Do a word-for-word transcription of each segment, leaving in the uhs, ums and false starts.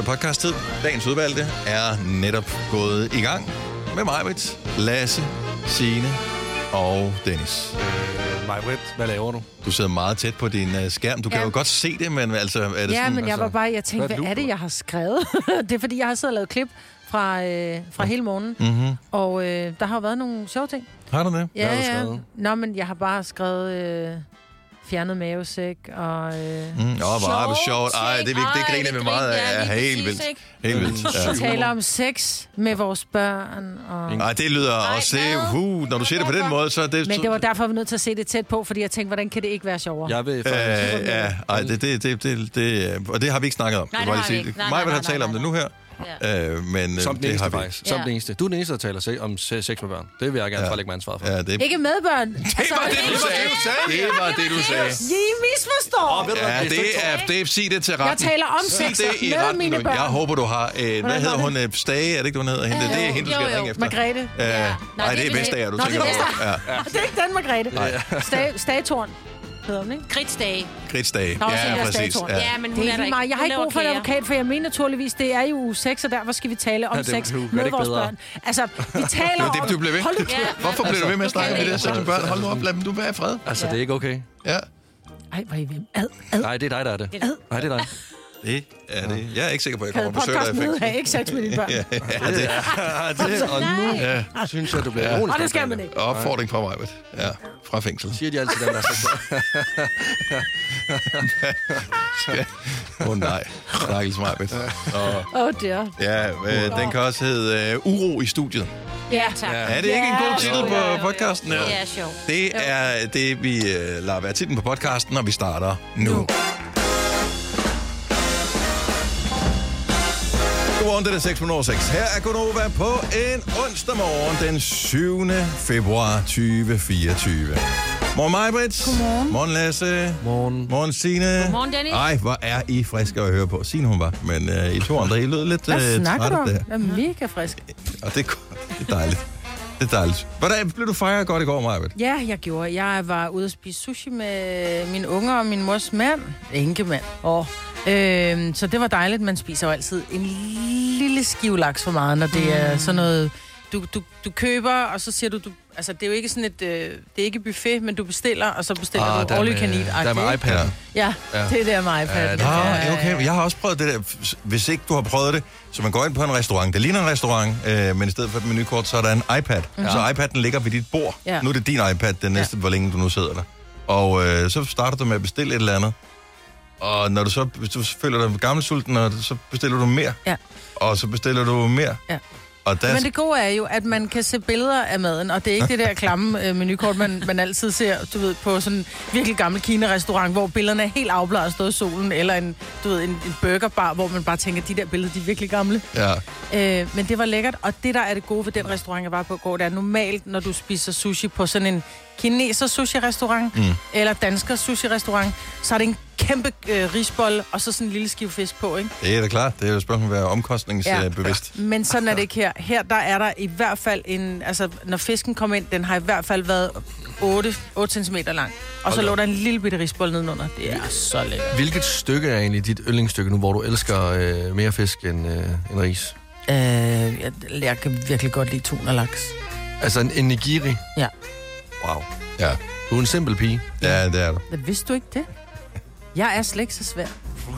podcast-tid. Dagens udvalgte er netop gået i gang med Majbrit, Lasse, Signe og Dennis. Øh, Majbrit, hvad laver du? Du sidder meget tæt på din uh, skærm. Du kan ja. jo godt se det, men altså... Er det ja, sådan, men jeg altså, var bare... Jeg tænkte, hvad, hvad er det, jeg har skrevet? Det er, fordi jeg har siddet og lavet klip fra, øh, fra hele morgenen. Mm-hmm. Og øh, der har jo været nogle sjove ting. Har du det? Ja, hvad har du ja. skrevet? Nå, men jeg har bare skrevet... Øh, fjernet mavesæk og... Øh, Mm, åh, hvor er det sjovt. Ej, det, det, det griner vi meget af. Ja, helt vildt. Helt vildt. Ja. Vi taler om sex med vores børn. Og... Ej, det lyder Ej, også... Uh, når du siger det på den måde, så er det... Men det var derfor, vi var nødt til at se det tæt på, fordi jeg tænkte, hvordan kan det ikke være sjovere? Jeg vil faktisk... Øh, ja, ej, det, det, det, det, det, og det har vi ikke snakket om. Nej, det, det har vi ikke. Nej, Mig vil nej, have talt om det nu her. Ja. Øh, men Som den det eneste, har vi faktisk. Som Ja. den eneste. Du er den eneste, der taler se- om se- sex med børn. Det vil jeg gerne Ja. fralægge mig ansvaret for. Ja, det, Ikke med børn. det var det, du sagde. Det var det, du sagde. I misforstår. Ja, det er, det er, sig det til retten. Jeg taler om Sig sex det i med retten mine nu. børn. Jeg håber, du har... Øh, hvad hedder hun? Øh, Stage? Er det ikke, hun hedder? Hende? Det er hende, du skal Jo, jo. ringe efter. Margrethe. Øh, Nej, Nej, det er det er Vestager, du Nå, tænker det er på. Ja. Det er ikke den, Margrethe. Sta- Stagetorn hedder hun, ikke? Kridtsdage. Kridtsdage. Der er også en, Ja, der er præcis. Stagetorn. Ja. Ja, men hun Det er er der lige meget. Jeg har Hun ikke brug for en laver advokat, for jeg mener naturligvis, det er jo sex, og derfor skal vi tale om Ja, det- sex du gør det med ikke vores bedre. børn. Altså, vi taler Det var om... det, du blev ved. Hold nu Ja. kæft. Hvorfor bliver du ved med at snakke om det der sex med børn? Hold nu op, lad dem du være i fred. Altså, det er ikke okay. Ja, Ej, hvor er I hvem? Ad, ad. Nej, det er dig, der er det. Nej, det er dig. det er det. Jeg er ikke sikker på, at jeg Kan kommer og besøger dig i podcasten hedde, fængsel. have ikke sex med dine børn? Ja, det det, og nu ja. synes jeg, du bliver Ja. ironisk. Og det skal man ikke. er opfordring fra mig. Ja, fra fængsel. Siger de altid den der sex. Åh oh, nej, stakkels Majbet. Åh, oh, dear. Ja, øh, den kan også hedde uh, Uro i studiet. Ja, Tak. Er det ikke en god titel på podcasten her? Det er sjovt. Det er det, vi uh, lader være titlen på podcasten, og vi starter nu. Godmorgen, det er seks minutter seks. Her er Gunova på en onsdag morgen den syvende februar tyve fireogtyve. Morgen Majbrit. Godmorgen. Morgen Lasse. Morgen. Morgen Signe. Godmorgen, Dennis. Ej, hvor er I friske at høre på. Signe hun var, men uh, I to andre, I lød lidt uh, Hvad snakker du trætte om? der. Jeg er mega frisk. Og det er, godt. Det er dejligt. Det er dejligt. Hvordan blev du fejret godt i går, Majbrit? Ja, jeg gjorde. Jeg var ude at spise sushi med mine unger og min mors mand. Enkemand. Oh. Øhm, så det var dejligt. Man spiser jo altid en lille skive laks for meget, når det er sådan noget... Du, du, du køber, og så siger du... du altså, det er jo ikke sådan et... Øh, det er ikke buffet, men du bestiller, og så bestiller Ah, du all you can eat. Der er med iPad. Ja, Ja. det er der med iPad. Ja, det Nå, Ja, okay. Jeg har også prøvet det der. Hvis ikke du har prøvet det, så man går ind på en restaurant. Det ligner en restaurant, øh, men i stedet for et menukort, så er der en iPad. Ja. Så iPad'en ligger ved dit bord. Ja. Nu er det din iPad, den næste, ja. hvor længe du nu sidder der. Og øh, så starter du med at bestille et eller andet. Og når du så, hvis du føler dig gammelsulten, og så bestiller du mere. Ja. Og så bestiller du mere. Ja. Og der, Men det gode er jo, at man kan se billeder af maden, og det er ikke det der klamme øh, menukort, man, man altid ser, du ved, på sådan en virkelig gammel Kina-restaurant, hvor billederne er helt afbladet og stået i solen, eller en, du ved, en, en burgerbar, hvor man bare tænker, de der billeder, de er virkelig gamle. ja. Øh, men det var lækkert, og det, der er det gode ved den restaurant, jeg var på i går, det er normalt, når du spiser sushi på sådan en kineser sushi-restaurant, mm. eller dansker sushi-restaurant, så er det en kæmpe øh, risbolle, og så sådan en lille skive fisk på, ikke? Det er da klart. Det er jo et spørgsmål at være omkostningsbevidst. Ja. Men sådan er det ikke her. Her, der er der i hvert fald en... Altså, når fisken kom ind, den har i hvert fald været otte centimeter lang. Og så Hold da. lå der en lille bitte risbolle nedenunder. Det er så lækkert. Hvilket stykke er egentlig dit yndlingsstykke nu, hvor du elsker øh, mere fisk end, øh, end ris? Øh, jeg, jeg kan virkelig godt lide tun og laks. Altså en, en nigiri? Ja. Wow. Ja. Du er en simpel pige. Ja, det er du. Men vidste du ikke det? Jeg er slet ikke så svær.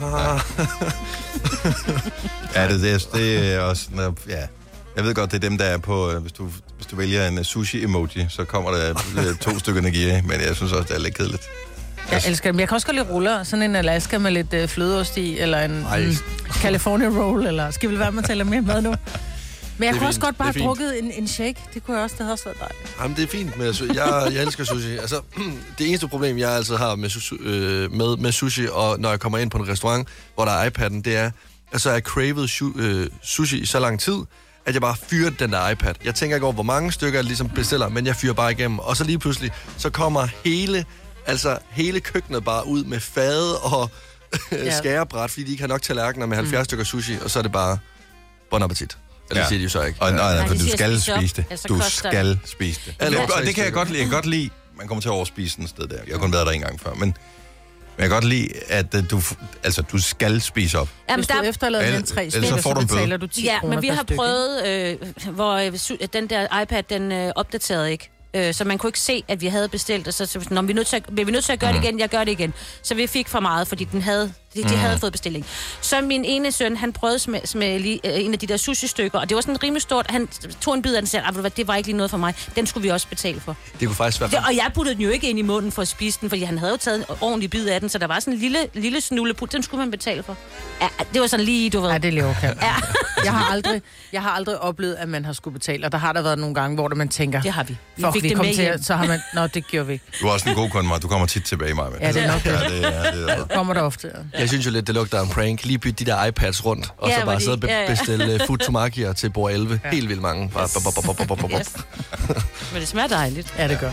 Ja, det, det, er, det er også... Når, ja. Jeg ved godt, det er dem, der er på... Hvis du, hvis du vælger en sushi-emoji, så kommer der øh, to stykker nigiri, men jeg synes også, det er lidt kedeligt. Jeg elsker dem. Jeg kan også godt lide ruller. Sådan en Alaska med lidt øh, flødeost i, eller en Ej. mm, California roll, eller skal vi være med at tale mere mad nu? Men jeg Det er kunne også fint. godt bare Det er have drukket en, en shake. Det kunne jeg også. Det havde også været dejligt. Jamen, det er fint med sushi. Jeg, jeg elsker sushi. Altså, det eneste problem, jeg altid har med, sushi, øh, med, med sushi, og når jeg kommer ind på en restaurant, hvor der er iPad'en, det er, altså, jeg cravet su- øh, sushi i så lang tid, at jeg bare fyrer den der iPad. Jeg tænker ikke over, hvor mange stykker jeg ligesom bestiller, men jeg fyrer bare igennem. Og så lige pludselig, så kommer hele, altså hele køkkenet bare ud med fade og Ja. skærebræt, fordi de ikke har nok tallerkener med halvfjerds mm. stykker sushi, og så er det bare bon appetit. Eller Ja. ja. siger de jo så ikke. Og, nej, nej, for de du siger, skal spis op, spise det. ellers så Du koster skal spise det. Eller Og også det kan jeg stykker. godt lide. Jeg kan godt lide, man kommer til at overspise den sted der. Jeg har kun været der en gang før, men, jeg kan godt lide, at uh, du, altså, du skal spise op. Jamen, hvis du der... efterlader Eller- den tre ellers så stykker, får så du en bøde. betaler du ti Ja, kroner men vi per har stykke. prøvet, øh, hvor øh, su- den der iPad, den øh, opdaterede ikke. Øh, så man kunne ikke se, at vi havde bestilt, og så, så når vi er nødt til at, bliver vi nødt til at gøre det igen, jeg gør det igen. Så vi fik for meget, fordi den havde, de, de havde fået bestilling. Så min ene søn, han prøvede med, med lige, øh, en af de der sushi-stykker, og det var sådan rimelig stort. Han tog en bid af den og sagde, "Ah, det var ikke lige noget for mig. Den skulle vi også betale for. Det kunne faktisk være... Det, og jeg puttede den jo ikke ind i munden for at spise den, fordi han havde jo taget en ordentlig bid af den, så der var sådan en lille, lille snulleput, den skulle man betale for. Ja, det var sådan lige, du ved. Ja, det lever kan. Ja. Jeg har aldrig, jeg har aldrig oplevet, at man har skulle betale, og der har der været nogle gange, hvor der man tænker, Det har vi. Vi fuck, fik vi det kom med til, hjem. at- så har man, nå, det gjorde vi ikke. Du er også en god kunde, Maja. Du kommer tit tilbage, Maja. Ja, det er nok det. Ja, det, er, det er. Kommer der ofte. Ja. Jeg synes jo lidt, det lugter af en prank. Lige bytte de der iPads rundt, og Ja, så hvor bare de- sidde og be- ja, ja. bestille uh, futomakier til bord elleve. Ja. Helt vildt mange. Bare, bop, bop, bop, bop, bop, bop. Yes. Men det smager dejligt. Ja, det gør.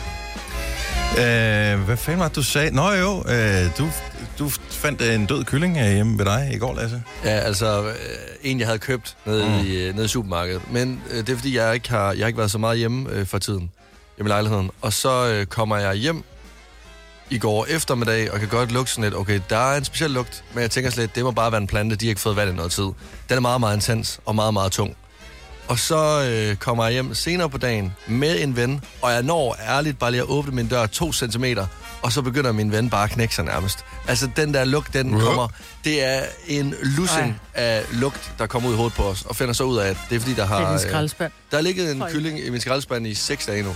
Øh, hvad fanden var det, du sagde? Nå jo, øh, du, du fandt en død kylling øh, hjemme ved dig i går, Lasse. Ja, altså øh, en, jeg havde købt nede, mm. i, øh, nede i supermarkedet. Men øh, det er, fordi jeg ikke har, jeg har ikke været så meget hjemme øh, for tiden. Hjemme i lejligheden. Og så øh, kommer jeg hjem i går eftermiddag, og kan godt lugte sådan lidt, okay, der er en speciel lugt, men jeg tænker slet, det må bare være en plante, de har ikke fået vand i noget tid. Den er meget, meget intens og meget, meget tung. Og så øh, kommer jeg hjem senere på dagen med en ven, og jeg når ærligt bare lige at åbne min dør to centimeter, og så begynder min ven bare at knække sig nærmest. Altså, den der lugt, den Uh-huh. kommer, det er en lussing af lugt, der kommer ud i hovedet på os, og finder så ud af, at det er fordi, der Det har... er en øh, skraldespand, der har ligget en Høj. kylling i min skraldespand i seks dage nu.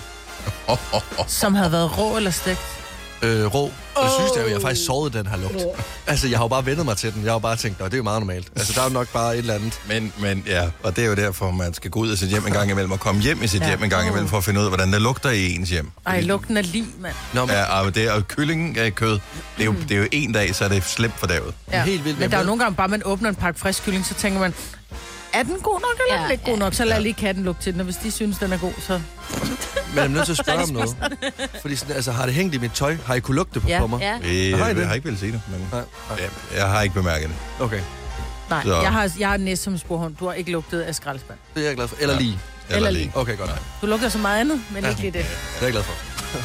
som havde været rå eller stegt. Øh, rå. Og det synes jeg jo, jeg har faktisk sovet den her lugt. Altså, jeg har jo bare vendet mig til den. Jeg har jo bare tænkt, det er jo meget normalt. Altså, der er jo nok bare et eller andet. Men, men ja, og det er jo derfor, man skal gå ud af sit hjem en gang imellem, og komme hjem i sit Ja. ja. hjem en gang imellem, for at finde ud af, hvordan det lugter i ens hjem. Ej, lugten af lig, mand. Nå, men, Ja, og det er jo kyllingkød. Det er jo, det er jo en dag, så er det slemt for daget. Ja. Helt vildt. Men der er jo Jeg nogle gange, bare man åbner en pakke frisk kylling, så tænker man, er den god nok, eller er den Ja, ikke god nok? Så lad lige katten lugte til den, og hvis de synes, den er god, så... Men jeg er nødt til at spørge om noget. Fordi sådan, altså, har det hængt i mit tøj? Har I kunne lugte det på, Ja. på mig? Ja. Jeg, Har I jeg, det? jeg har ikke vel sige det, men Nej, nej. ja, jeg har ikke bemærket det. Okay, Nej, Så- jeg har, jeg har næst som sporhund. Du har ikke lugtet af skraldespand. det er jeg glad for. Eller Ja. lige. Eller lige. Okay, godt. Du lugter så meget andet, men Ja. ikke lige det. Det er jeg glad for.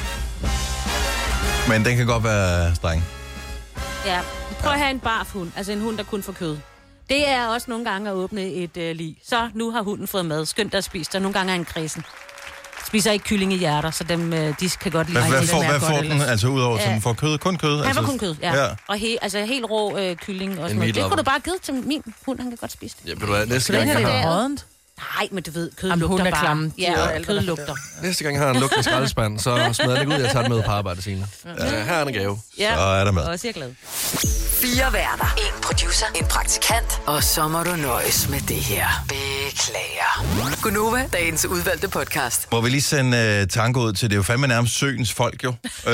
Men den kan godt være streng. Ja. Prøv at have en barf hund, altså en hund, der kun får kød. Det er også nogle gange at åbne et øh, lig. Så nu har hunden fået mad. Skønt at spise, og nogle gange er en kredsen. Spiser ikke kylling i hjerter, så dem, øh, de kan godt lide. Hvad, hvad det får, smager hvad godt får den, ellers. altså udover, så Ja. den får kød? Kun kød? Han altså, var kun kød, ja. ja. Og he, altså helt rå øh, kylling og sådan noget. Det meatlover. kunne du bare give til min hund, han kan godt spise det. Ja, ved du hvad, næste Så den gang, her jeg det har, er rådent. Nej, men du ved, kød Jamen, lugter hunden er bare. klamme. De Ja, er og alt, kød hvad der lugter. næste gang jeg har en lugtende skraldespand, så smider jeg den ikke ud, jeg tager den med på arbejde senere. Ja. Her er en gave. Ja, Så er der mad. også jeg er glad. Fire værter. En producer. En praktikant. Og så må du nøjes med det her. Beklager. Gunova, dagens udvalgte podcast. Må vi lige sende uh, tanke ud til, det er jo fandme nærmest søens folk jo. Øh,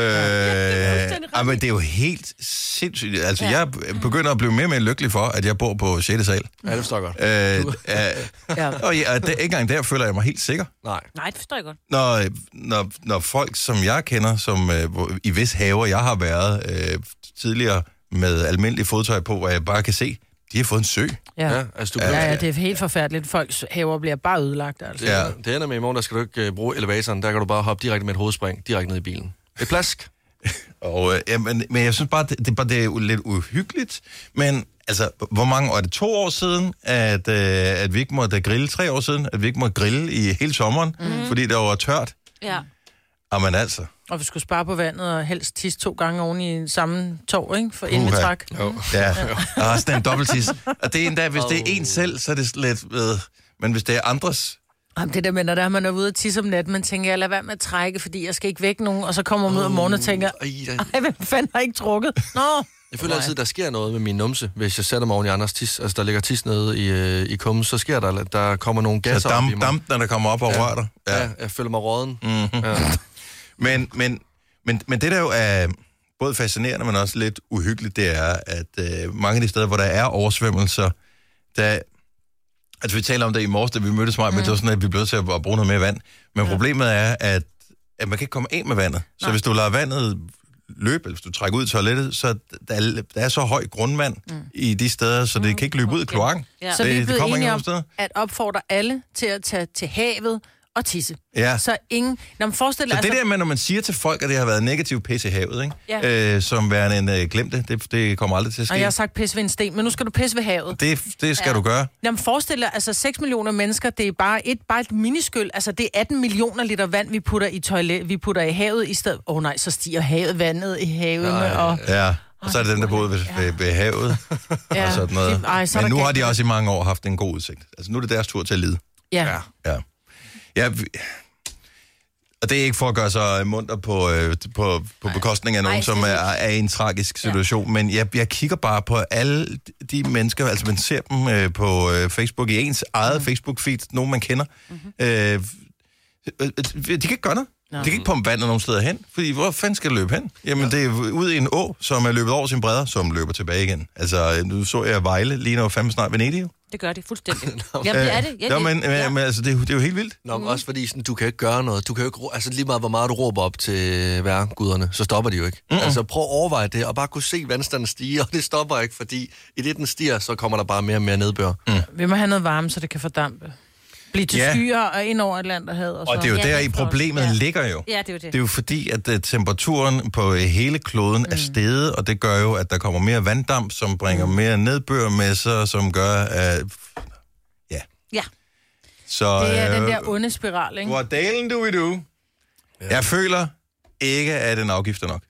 ja, men det er jo helt sindssygt. Altså, ja. Jeg begynder at blive mere og mere lykkelig for, at jeg bor på sjette sal. Ja, det forstår jeg godt. Øh, uh, Ja. og ja, det, ikke engang der føler jeg mig helt sikker. Nej. Nej, det forstår jeg godt. Når, når, når folk, som jeg kender, som uh, hvor- i vis haver, jeg har været uh, tidligere med almindelig fodtøj på, hvor jeg bare kan se, de har fået en sø. Ja. Ja, altså, du Ja, kan, ja, det er helt forfærdeligt. Folks haver bliver bare ødelagt, altså. det, Ja. ja. det ender med, i morgen, der skal du ikke uh, bruge elevatoren. Der kan du bare hoppe direkte med et hovedspring, direkte ned i bilen. Et plask. Og, øh, ja, men, men jeg synes bare, det, det, bare, det er jo lidt uhyggeligt. Men altså, hvor mange år er det? To år siden, at, øh, at vi ikke måtte grille? Tre år siden, at vi ikke måtte grille i hele sommeren, mm. fordi det var tørt. Ja. Jamen altså. Og vi skulle spare på vandet og helst tisse to gange oven i samme tog, ikke? For ind med Uha. træk. Jo. Ja, og sådan en dobbelttis. Og det er endda, hvis det er en selv, så er det lidt ved. Men hvis det er andres, Jamen, det der med, når der er man er ude og tisse om natten, man tænker, jeg lader være med at trække, fordi jeg skal ikke vække nogen, og så kommer man ud om morgenen og tænker, Ej, der, ej, hvem fanden har ikke trukket? Nå! jeg føler altid, der sker noget med min numse, hvis jeg sætter mig oven i andres tis. Altså, der ligger tis nede i, øh, i kummen, så sker der, der kommer nogle så gasser op i damp, mig. dampen, der kommer op og Ja. rører dig. Ja, jeg føler mig råden. Mm-hmm. Ja. Men, men, men, men det der jo er både fascinerende, men også lidt uhyggeligt, det er, at øh, mange af de steder, hvor der er oversvømmelser, der... Altså, vi taler om det i morges, da vi mødtes mig, mm. men det var sådan, at vi blev nødt til at bruge noget mere vand. Men ja. problemet er, at, at man kan ikke komme af med vandet. Så Nej. hvis du lader vandet løbe, eller hvis du trækker ud i toilettet, så der er, der er så høj grundvand mm. i de steder, så det kan ikke løbe ud i kloakken. Ja. Så vi er det, det blevet kommer enige ingen om steder. at opfordre alle til at tage til havet og tisse. Ja. Så ingen... Når man forestiller, Så det altså, der med, når man siger til folk, at det har været negativ pis i havet, ikke? Ja. Øh, som værende en øh, glem det, det, det kommer aldrig til at ske. og jeg har sagt pisse ved en sten, men nu skal du pisse ved havet. Det, det skal ja. du gøre. Når man forestiller, altså seks millioner mennesker, det er bare et, bare et miniskyld. Altså det er atten millioner liter vand, vi putter i toilet, vi putter i havet i stedet. Åh oh, nej, så stiger havet vandet i havet. Nej, og... Ja. Og så er det den, der boede ved, ved, ved havet, Ja. og sådan noget. De, ej, så Men nu galt. har de også i mange år haft en god udsigt. Altså nu er det deres tur til at lide. Ja. Ja. Ja, vi... Og det er ikke for at gøre sig munter på, øh, på, på bekostning af nogen, Ej, som er, er i en tragisk situation. Ja. Men jeg, jeg kigger bare på alle de mennesker, altså man ser dem øh, på øh, Facebook, i ens eget mm. Facebook-feed, nogen man kender. Mm-hmm. Øh, de kan ikke gøre noget. No. De kan ikke pumpe vandet nogen steder hen, fordi hvor fanden skal det løbe hen? Jamen, ja. det er ud i en å, som er løbet over sin bredder, som løber tilbage igen. Altså, nu så jeg Vejle lige nu fandme snart Venedig. Det gør det fuldstændig. Jamen, det er det. Ja, ja, det. men, Ja. men altså, det, er, jo- det er jo helt vildt. Nå, men også fordi sådan, du kan jo ikke gøre noget. Du kan jo ikke, ro- altså lige meget, hvor meget du råber op til værguderne, så stopper de jo ikke. Mm-mm. Altså prøv at overveje det, og bare kunne se vandstanden stige, og det stopper ikke, fordi i det, den stiger, så kommer der bare mere og mere nedbør. Mm. Vi må have noget varme, så det kan fordampe. Blive til Ja. skyer og ind over Atlanterhavet. Og, Og det er jo Ja, der det i er flot. problemet Ja. ligger jo. Ja, det er jo det. Det er jo fordi, at uh, temperaturen på uh, hele kloden er steget, og det gør jo, at der kommer mere vanddamp, som bringer mere nedbør med sig, som gør, at... Ja. Ja. Så, det er øh, den der onde spiral, ikke? Hvor dalen do we do? Ja. Jeg føler ikke, at en afgift er nok.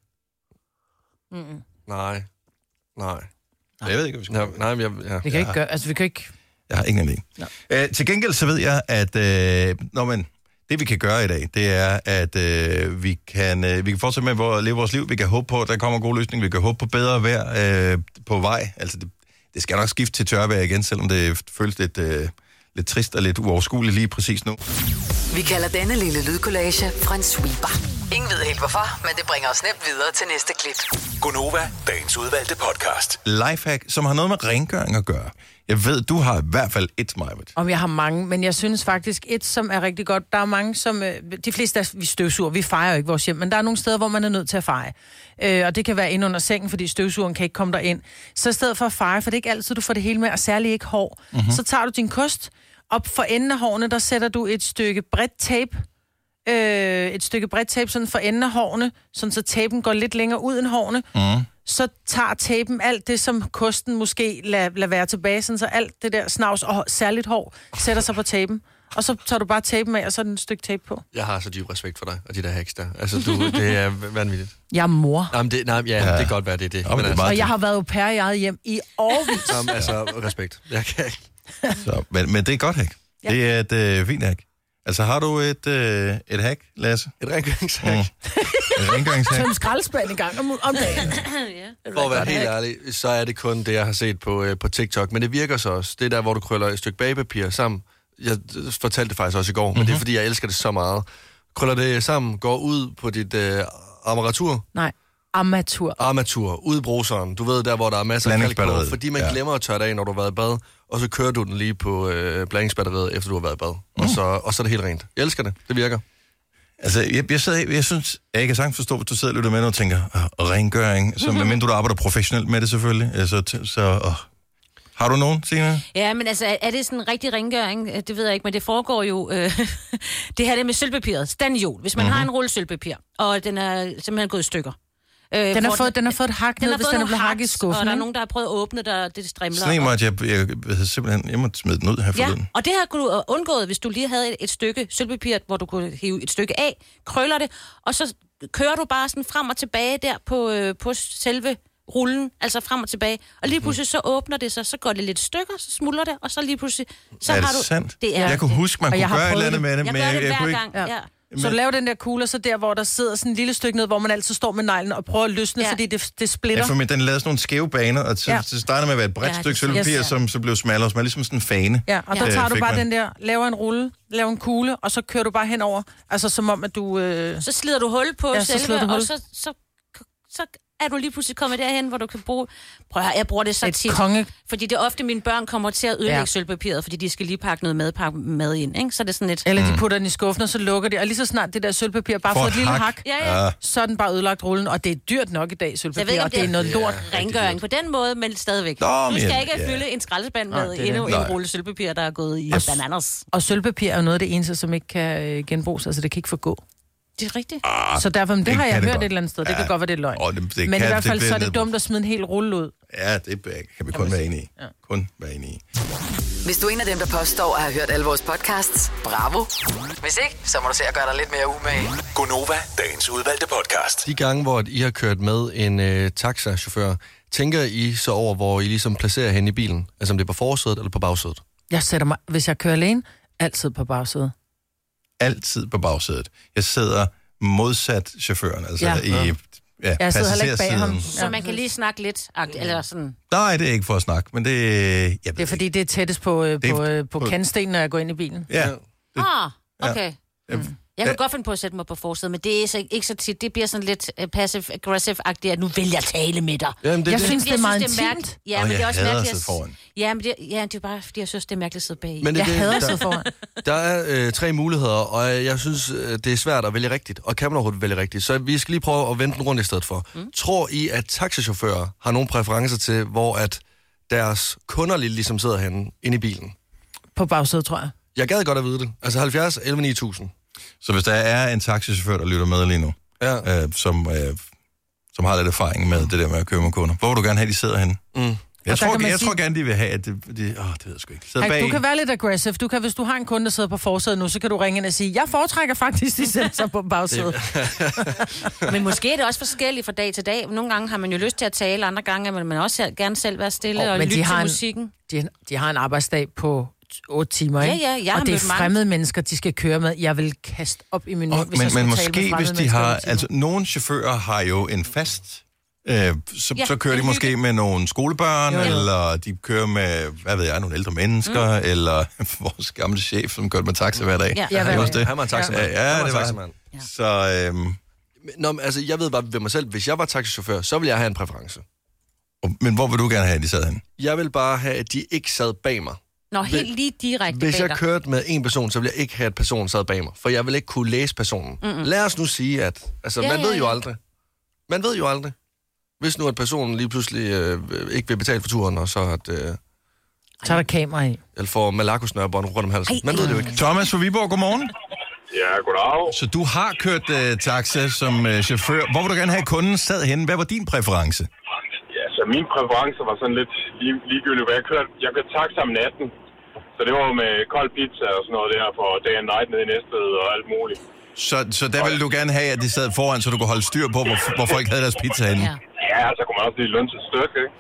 Mm-mm. Nej. Nej. Jeg ved ikke, hvad vi skal Ja, gøre. nej, men jeg... Ja. Vi kan ikke gøre, altså vi kan ikke... Jeg har ingen idé. Øh, til gengæld så ved jeg, at øh, når man, det vi kan gøre i dag, det er, at øh, vi, kan, øh, vi kan fortsætte med at leve vores liv. Vi kan håbe på, at der kommer en god løsning. Vi kan håbe på bedre vejr øh, på vej. Altså, det, det skal nok skifte til tørvejr igen, selvom det føles lidt, øh, lidt trist og lidt uoverskueligt lige præcis nu. Vi kalder denne lille lydkollage en sweeper. Ingen ved helt hvorfor, men det bringer os nemt videre til næste klip. Gonova, dagens udvalgte podcast. Lifehack, som har noget med rengøring at gøre. Jeg ved, du har i hvert fald et, Majbert. Om jeg har mange, men jeg synes faktisk et, som er rigtig godt. Der er mange, som... Øh, de fleste af vi støvsuger, vi fejrer jo ikke vores hjem, men der er nogle steder, hvor man er nødt til at feje. Øh, og det kan være inde under sengen, fordi støvsugeren kan ikke komme derind. Så i stedet for at feje, for det er ikke altid, du får det hele med, og særligt ikke hår, mm-hmm. så tager du din kost, op for enden af hårene, der sætter du et stykke bredt tape, øh, et stykke bredt tape sådan for enden af hårene, sådan så tapen går lidt længere ud end hårene. Mm. Så tager tapen alt det, som kosten måske lader lad være tilbage, sådan så alt det der snavs og særligt hår sætter sig på tapen. Og så tager du bare tapen af, og så er den et stykke tape på. Jeg har så dyb respekt for dig, og de der hacks der. Altså, du, det er vanvittigt. Jeg er mor. Jamen, det, nej, ja, ja, det kan godt være, det er det. Jamen, det er altså, meget- Og jeg har været au pair i eget hjem i årevis. jamen, altså, respekt. Jeg kan ikke. Så, men, men det er et godt hack. Ja. Det er et øh, fint hack. Altså, har du et, øh, et hack, Lasse? Et rengøringshack. Mm. Et rengøringshack? Tøm skraldespand en gang om, om dagen. ja. For at være helt ærlig, så er det kun det, jeg har set på, øh, på TikTok. Men det virker så også. Det er der, hvor du krøller et stykke bagepapir sammen. Jeg fortalte det faktisk også i går, mm-hmm. men det er fordi, jeg elsker det så meget. Krøller det sammen, går ud på dit øh, armatur. Nej, armatur. Armatur, ud i bruseren. Du ved, der hvor der er masser af kalk på, Blandingsbatteriet. fordi man Ja. glemmer at tørre det af, når du har været i bad. Og så kører du den lige på øh, blandingsbatteriet, efter du har været i bad. Mm. Og, så, og så er det helt rent. Jeg elsker det. Det virker. Altså, jeg, jeg, sidder, jeg synes, jeg kan sagtens forstå, hvis du sidder og lytter med og tænker, åh, rengøring, så mm-hmm. medmindre du arbejder professionelt med det selvfølgelig, altså, t- så åh. Har du nogen, Signe? Ja, men altså, er det sådan en rigtig rengøring? Det ved jeg ikke, men det foregår jo... Øh, det her det med sølvpapiret. Standjul. Hvis man mm-hmm. har en rulle sølvpapir, og den er simpelthen gået i stykker. Øh, Den har, hvor fået, den har fået et hak den ned, har hvis fået den er nogle blevet hakket i haks, skuffen. og der er ikke? nogen, der har prøvet at åbne, der det strimler. Sådan en, at jeg, jeg, jeg, jeg simpelthen, jeg må smide den ud her Ja, forleden. og det her kunne du have undgået, hvis du lige havde et, et stykke sølvpapir, hvor du kunne hive et stykke af, krøller det, og så kører du bare sådan frem og tilbage der på, øh, på selve rullen, altså frem og tilbage. Og lige pludselig så åbner det sig, så går det lidt i stykker, så smuldrer det, og så lige pludselig, så Er det har du... sandt? Det er Jeg kunne det. huske, man Og kunne jeg har gøre et eller prøvet andet med det, Jeg men gør jeg, det jeg hver kunne ikke... gang, Ja. ja. Så du laver den der kugle, så der, hvor der sidder sådan en lille stykke ned, hvor man altid står med neglen og prøver at løsne, Ja. fordi det, det splitter. Ja, for mig, den lavede sådan nogle skæve baner, og så, Ja. ja. så startede med at være et bredt Ja, ja, stykke det- sølvpapir, yes. som så blev smallere og smallere, ligesom sådan en fane. Ja, og Ja. der tager Øh, du fik bare man. den der, laver en rulle, laver en kugle, og så kører du bare henover. Altså som om, at du... Øh... Så slider du hul på Ja, ja, så selve, slider du hul. og så, så, så er du lige pludselig kommet derhen, hvor du kan bruge... Prøv at høre, jeg bruger det så Et tit. konge... Fordi det er ofte, mine børn kommer til at ødelægge ja. sølvpapiret, fordi de skal lige pakke noget mad, pakke mad ind, ikke? Så er det sådan lidt... Eller de putter den i skuffen, og så lukker de, og lige så snart det der sølvpapir bare får et lille hak, hak ja, ja. så er den bare ødelagt rullen, og det er dyrt nok i dag, sølvpapir, ikke, og det er noget lort. Ja, rengøring på den måde, men stadigvæk. Nå, du skal men, ikke ja. fylde en skraldespand med Nej, endnu det. en rulle sølvpapir, der er gået i Og, bananas. og sølvpapir er jo noget af det eneste, som ikke kan øh, genbruges, altså det kan ikke forgå. Det er rigtigt. Ah, Så derfor, men det, det har jeg kan det hørt godt. et eller andet sted. Det Ja. kan godt være, det er løgn. Åh, det- det men kan- i hvert det fald, bliver så er det lidt- dumt at smide en hel rulle ud. Ja, det kan vi kun være enige i. Ja. Kun være enige i. Hvis du er en af dem, der påstår at have hørt alle vores podcasts, bravo. Hvis ikke, så må du se at gøre dig lidt mere umage. Gonova, dagens udvalgte podcast. De gange, hvor I har kørt med en øh, taxachauffør, tænker I så over, hvor I ligesom placerer hende i bilen? Altså om det er på forsædet eller på bagsædet? Jeg sætter mig, hvis jeg kører alene, altid på bagsædet. Altid på bagsædet. Jeg sidder modsat chaufføren, altså Ja. i ja, Jeg sidder heller ikke bag ham. passagersiden. Så man kan lige snakke lidt, eller sådan... Nej, det er ikke for at snakke, men det... Jeg ved Det er fordi, det er tættest på, øh, Det er på, øh, på på- kantstenen, når jeg går ind i bilen. Ja. Ah, okay. Ja. Jeg kan godt finde på at sætte mig på forsædet, men det er så, ikke så tit. Det bliver sådan lidt uh, passive-aggressive-agtigt, at nu vil jeg tale med dig. Jamen, det, Jeg det. synes, det er meget mærkeligt. intimt. Ja, Og men jeg det er også hader mærkeligt. at sidde foran. Ja, men det, ja, det er bare, fordi jeg synes, det er mærkeligt at sidde bag. Men det, Jeg det, hader at der, sidde foran. der er øh, tre muligheder, og jeg synes, øh, det er svært at vælge rigtigt. Og kan man overhovedet vælge rigtigt? Så vi skal lige prøve at vende den rundt i stedet for. Mm. Tror I, at taxichauffører har nogle præferencer til, hvor at deres kunder lige ligesom sidder henne inde i bilen? På bagsædet, tror jeg. Jeg gad godt at vide det. Altså halvfjerds elleve ni tusind. Så hvis der er en taxichauffør, der lytter med lige nu, Ja. øh, som, øh, som har lidt erfaring med det der med at køre med kunder, hvor vil du gerne have, de sidder henne? Mm. Jeg, der tror, kan man jeg sige- tror gerne, de vil have, at det... det åh, det ved jeg sgu ikke. Sidder Ej, bag. du kan være lidt aggressiv. Du kan, hvis du har en kunde, der sidder på forsædet nu, så kan du ringe ind og sige, jeg foretrækker faktisk, de sætter sig på bagsædet. Men måske er det også forskelligt fra dag til dag. Nogle gange har man jo lyst til at tale, andre gange vil man også gerne selv være stille Åh, og men de lytte har til en- musikken. De, de har en arbejdsdag på otte timer, Ja, ikke? ja, jeg har og det er mødt mange. fremmede mennesker, de skal køre med. Jeg vil kaste op i min mund, Og, hvis jeg men, skulle men tale med måske, fremmede hvis de mennesker i har... otte timer. Altså, nogle chauffører har jo en fast... Øh, så, Ja, så kører de en måske med nogle skolebørn, Jo, jo. eller de kører med, hvad ved jeg, nogle ældre mennesker, mm. eller vores gamle chef, som kører med taxa hver dag. Ja. Ja, Er det hver også dag. det? Han var en taxamand. Ja, ja, Han det en var taxamand. Så, øhm, Nå, men, altså, jeg ved bare ved mig selv, hvis jeg var taxichauffør, så ville jeg have en præference. men hvor vil du gerne have, at de sad henne? Jeg vil bare have, at de ikke sad bag mig. Nå, helt lige direkte Hvis bag jeg dig. kørte med en person, så ville jeg ikke have, at personen sad bag mig. For jeg vil ikke kunne læse personen. Mm-mm. Lad os nu sige, at... Altså, Ja, man ja, ved jo ja. aldrig. Man ved jo aldrig. Hvis nu, at personen lige pludselig øh, ikke vil betale for turen, og så at... Øh, Så er der kamera i. eller får malakosnørbånd rundt om halsen. Ej, Man ved det jo ikke. Thomas fra Viborg, godmorgen. Ja, goddag. Så du har kørt uh, taxa som uh, chauffør. Hvor vil du gerne have, at kunden sad henne? Hvad var din præference? Ja, så min præference var sådan lidt lige, ligegyldigt, hvad jeg kørte. Jeg kørte taxa om natten, så det var med kold pizza og sådan noget der for day and night nede i Næstved og alt muligt. Så, så der ville du gerne have, at de sad foran, så du kunne holde styr på, hvor, hvor folk havde deres pizza henne? Ja. Ja, så kunne man også lige lønne til et stykke, ikke?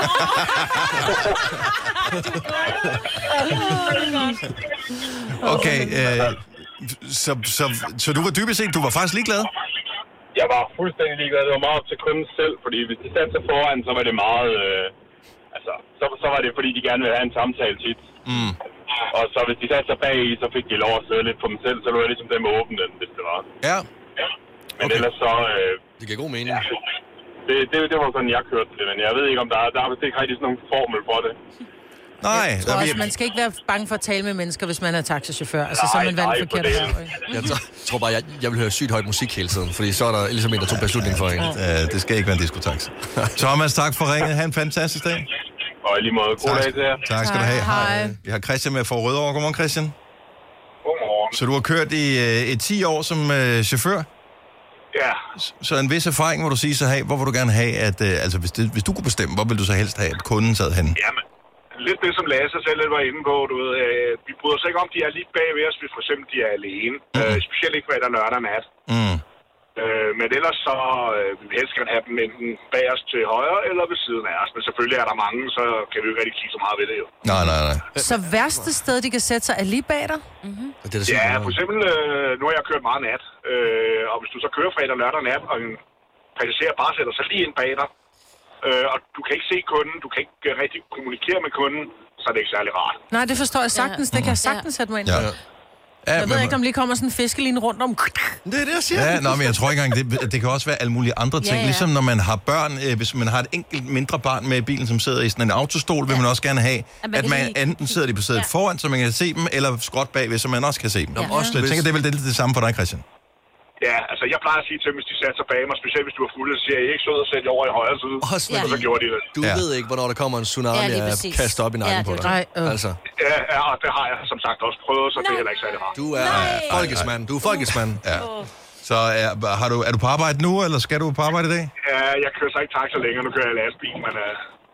Okay, øh, så, så, så du var dybest set, du var faktisk ligeglad? Jeg var fuldstændig ligeglad. Det var meget op til kunden selv, fordi hvis de satte sig foran, så var det meget... Øh, altså, så, så var det, fordi de gerne ville have en samtale tit. Mm. Og så hvis de satte sig bag i, så fik de lov at sidde lidt for dem selv, så det var ligesom dem at åbne den, hvis det var. Ja. Ja. Men Okay. ellers så... Øh, Det giver god mening. ja, det, det, det var sådan, jeg kørte det, men jeg ved ikke, om der er, der er vist ikke rigtig sådan nogen formel for det. Nej, Jeg tror der, også, man skal ikke være bange for at tale med mennesker, hvis man er taxichauffør. Altså, så er man Nej, valgt nej, forkert for det- erhverv, ikke? Jeg tror, tror bare, jeg, jeg vil høre sygt højt musik hele tiden, fordi så er der ligesom en, der tog beslutning for en. øh, det skal ikke være en diskotaxa. Thomas, tak for ringet. Ha' en fantastisk dag. Og i lige måde, god dag til jer. Tak skal du have. Hej. Vi har Christian med fra Rødovre. Godmorgen, Christian. Godmorgen. Så du har kørt i øh, et ti år som øh, chauffør? Ja, Så en vis erfaring må du sige så have. Hvor vil du gerne have, at... Øh, altså, hvis, det, hvis du kunne bestemme, hvor vil du så helst have, at kunden sad henne? jamen, lidt det, som Lasse selv lidt var inde på, du ved, øh, vi bryder os ikke om, de er lige bag ved os, hvis for eksempel de er alene. Mm-hmm. Øh, specielt ikke fredag, lørdag nat. Mm. Øh, men ellers så øh, vil vi helst gerne have dem enten bag os til højre eller ved siden af os. Men selvfølgelig er der mange, så kan vi jo ikke rigtig kigge så meget ved det jo. Nej, nej, nej. Så værste sted, de kan sætte sig, er lige bag dig? Det er da sygt Ja, meget. for eksempel, øh, nu har jeg kørt meget nat. Øh, og hvis du så kører fredag, lørdag nat, og en passager bare sætter sig lige ind bag dig, øh, og du kan ikke se kunden, du kan ikke øh, rigtig kommunikere med kunden, så er det ikke særlig rart. Nej, det forstår jeg sagtens. Det kan jeg sagtens sætte mig ind. Ja. Ja. Ja, Jeg ved men- ikke, om lige kommer sådan en fiskeline rundt om. Det er det, jeg siger. Ja, nå, men jeg tror ikke engang, det, det kan også være alle mulige andre ting. Ja, ja. Ligesom når man har børn, øh, hvis man har et enkelt mindre barn med i bilen, som sidder i sådan en autostol, vil man også gerne have, man at kan man lige- enten sidder de på sædet Ja. foran, så man kan se dem, eller skråt bagved, så man også kan se dem. Jamen, også Så jeg hvis- tænker, det er vel det, det samme for dig, Christian. Ja, altså jeg plejer at sige til dem, hvis de satte sig bag mig, specielt hvis du er fuld, så siger jeg, I er ikke sød at sætte jer over i højre side. Også Ja. Og så gjorde de det. Du Ja. ved ikke, hvornår der kommer en tsunami Ja, lige og præcis. kaster op i nakken Ja, på det dig. er det. Nej, øh. Altså, Ja, ja, og det har jeg som sagt også prøvet, så det er heller ikke særlig rart. du er folkesmand. Du er folkesmand. Ja. Så er, har du, er du på arbejde nu, eller skal du på arbejde i dag? Ja, jeg kører så ikke taxa længere, nu kører jeg lastbil, men uh,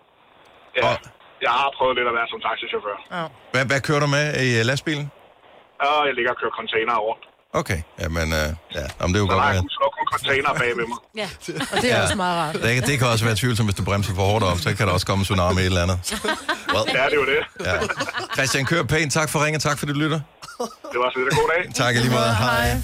ja, Og- jeg har prøvet lidt at være som taxichauffør. Hvad, hvad kører du med i øh, lastbilen? Og jeg ligger og kører container rundt. Okay, jamen, øh, ja, om det er jo Så godt der er være. kun, så kun container bag ved mig. Ja. Og det er også meget rart. Det, det kan også være tvivlsomt, hvis du bremser for hårdt op, så kan der også komme en tsunami et eller andet. Well, Ja, det er jo det. ja. Christian, kør pænt. Tak for ringen, tak for det, du lytter. Det var så lidt. God dag. Tak i lige måde. Hej.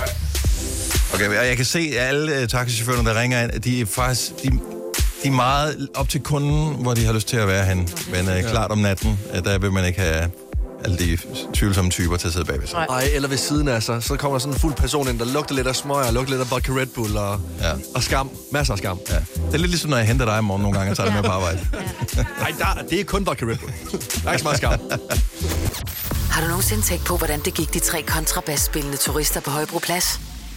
Okay, og jeg kan se, at alle uh, taxichaufførerne, der ringer ind, de er faktisk de, de er meget op til kunden, hvor de har lyst til at være henne. Men uh, klart om natten, uh, der vil man ikke have alle de tvivlsomme typer til at sidde bagved sig. Ej, eller ved siden af sig. Så kommer der sådan en fuld person ind, der lugter lidt af smøger, og lugter lidt af vodka Red Bull og, Ja. og skam. Masser af skam. Ja. Det er lidt ligesom, når jeg henter dig i morgen nogle gange og tager dig med på arbejde. Nej, der, det er kun vodka Red Bull. Der er ikke så meget skam. Har du nogensinde tænkt på, hvordan det gik de tre kontrabasspillende turister på Højbroplads?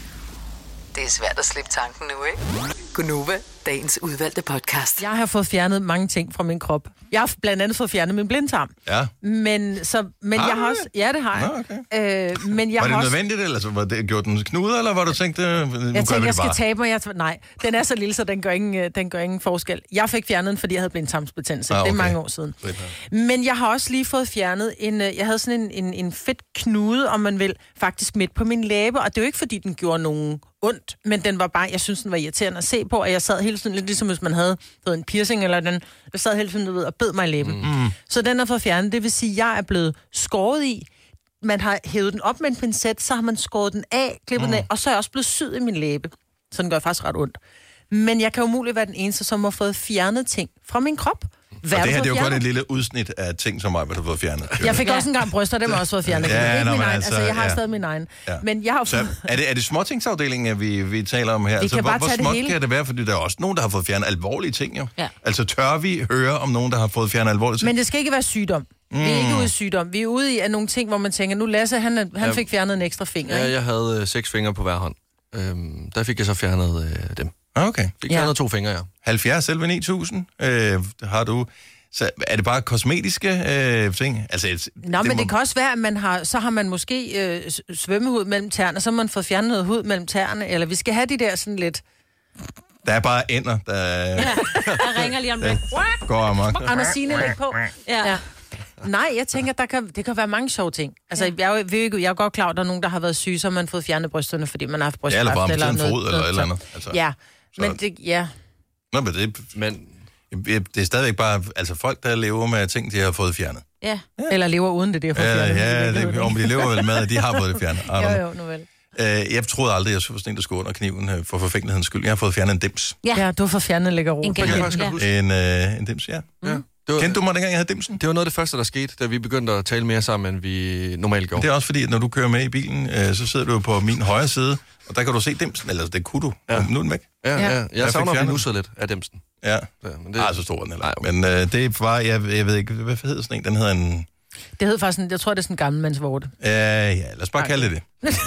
Det er svært at slippe tanken nu, ikke? Gunova, dagens udvalgte podcast. Jeg har fået fjernet mange ting fra min krop. Jeg har blandt andet fået fjernet min blindtarm. Ja. Men, så, men Har jeg du har det? også... Ja, det har jeg. Nå, okay. øh, men jeg Var det har også, nødvendigt, eller så var det gjort den knuder, eller var du tænkt, øh, nu jeg gør tænkte, vi jeg det skal bare? tabe mig. Jeg, nej, den er så lille, så den gør ingen, øh, den gør ingen forskel. Jeg fik fjernet den, fordi jeg havde blindtarmsbetændelse. Ah, Det er okay. mange år siden. Fedt. Men jeg har også lige fået fjernet en... øh, Jeg havde sådan en, en, en fedt knude, om man vil, faktisk midt på min læbe. Og det er jo ikke, fordi den gjorde nogen ondt, men den var bare... Jeg synes, den var irriterende at se på, og jeg sad hele tiden lidt ligesom, hvis man havde ved, en piercing, eller den... Jeg sad hele tiden, du ved, og bed mig i læben. Mm. Så den er fået fjernet. Det vil sige, at jeg er blevet skåret i. Man har hævet den op med en pincet, så har man skåret den af, klippet mm. den af, og så er jeg også blevet syet i min læbe. Så den gør faktisk ret ondt. Men jeg kan umuligt være den eneste, som har fået fjernet ting fra min krop. Hvad Og det har her, du det er jo fået godt et fjernet? lille udsnit af ting, som mig, du har fået fjernet. Jeg fik også engang bryster, dem har også fået fjernet. Ja, Ja, ikke nå, min men egen. altså, Altså, jeg har ja. stadig min egen. Ja. Men jeg har jo Så fået... er det, er det småtingsafdelingen, vi, vi taler om her? Vi altså, kan hvor, bare hvor tage det småt hele. kan det være? Fordi der er også nogen, der har fået fjernet alvorlige ting, jo. Ja. Altså, tør vi høre om nogen, der har fået fjernet alvorlige ting? Men det skal ikke være sygdom. Mm. Vi er ikke ude i sygdom. Vi er ude i at nogle ting, hvor man tænker, nu Lasse, han, er- han Ja. fik fjernet en ekstra finger. Ja, Ikke? jeg havde øh, seks fingre på hver hånd. Øhm, der fik jeg så fjernet øh, dem. Okay. Fik Ja. fjernet to fingre, ja. halvfjerds selv ni tusind øh, har du. Så er det bare kosmetiske øh, ting? Altså, et, Nå, men må- det kan også være, at man har, så har man måske øh, s- svømmehud mellem tæerne, så har man fået fjernet noget hud mellem tæerne, eller vi skal have de der sådan lidt... Der er bare ender, der Jeg ringer lige om lidt. går amok. Anders Signe, læg på. Ja. Ja. Nej, jeg tænker, der kan, det kan være mange sjove ting. Altså, jeg, er jo- jeg, er jo- jeg er godt klar, at der er nogen, der har været syge, så har man fået fjernet brysterne, fordi man har haft Ja, brystkræft. eller bare eller en noget, fod, eller et eller så- andet. Altså, Ja, så- men det, ja. Nå, men det, Men det er stadigvæk bare altså folk, der lever med ting, de har fået fjernet. Ja. Eller lever uden det, det har fået Ja, fjernet. ja, ved det, om de lever vel med, at de har fået det fjernet. I don't Jo, know. jo, nu vel. Øh, jeg troede aldrig, jeg var sådan en, der skulle under kniven øh, for forfængelighedens skyld. Jeg har fået fjernet en dims. Ja. Ja, du har fået fjernet lægger ro. En det kan jeg faktisk Ja. godt huske. En, øh, en dims, ja. Ja. Det var, Kendte du mig, dengang jeg havde dimsen? det var noget af det første, der skete, da vi begyndte at tale mere sammen, end vi normalt gjorde. Det er også fordi, at når du kører med i bilen, øh, så sidder du på min højre side, og der kan du se dimsen, eller det kunne du. Ja. Ja. Nu er den væk. Ja, ja. Ja. Jeg, Jeg fik savner, at vi fjernet nusser lidt af demsen. Ja. Ja, men det, Det... Ah, så stor den heller. Nej, okay. Men øh, det var, jeg, jeg ved ikke, hvad hedder sådan en? Den hedder en... Det hedder faktisk, en, jeg tror, det er sådan en gammelmandsvorte. Øh, ja, lad os bare Nej. kalde det det.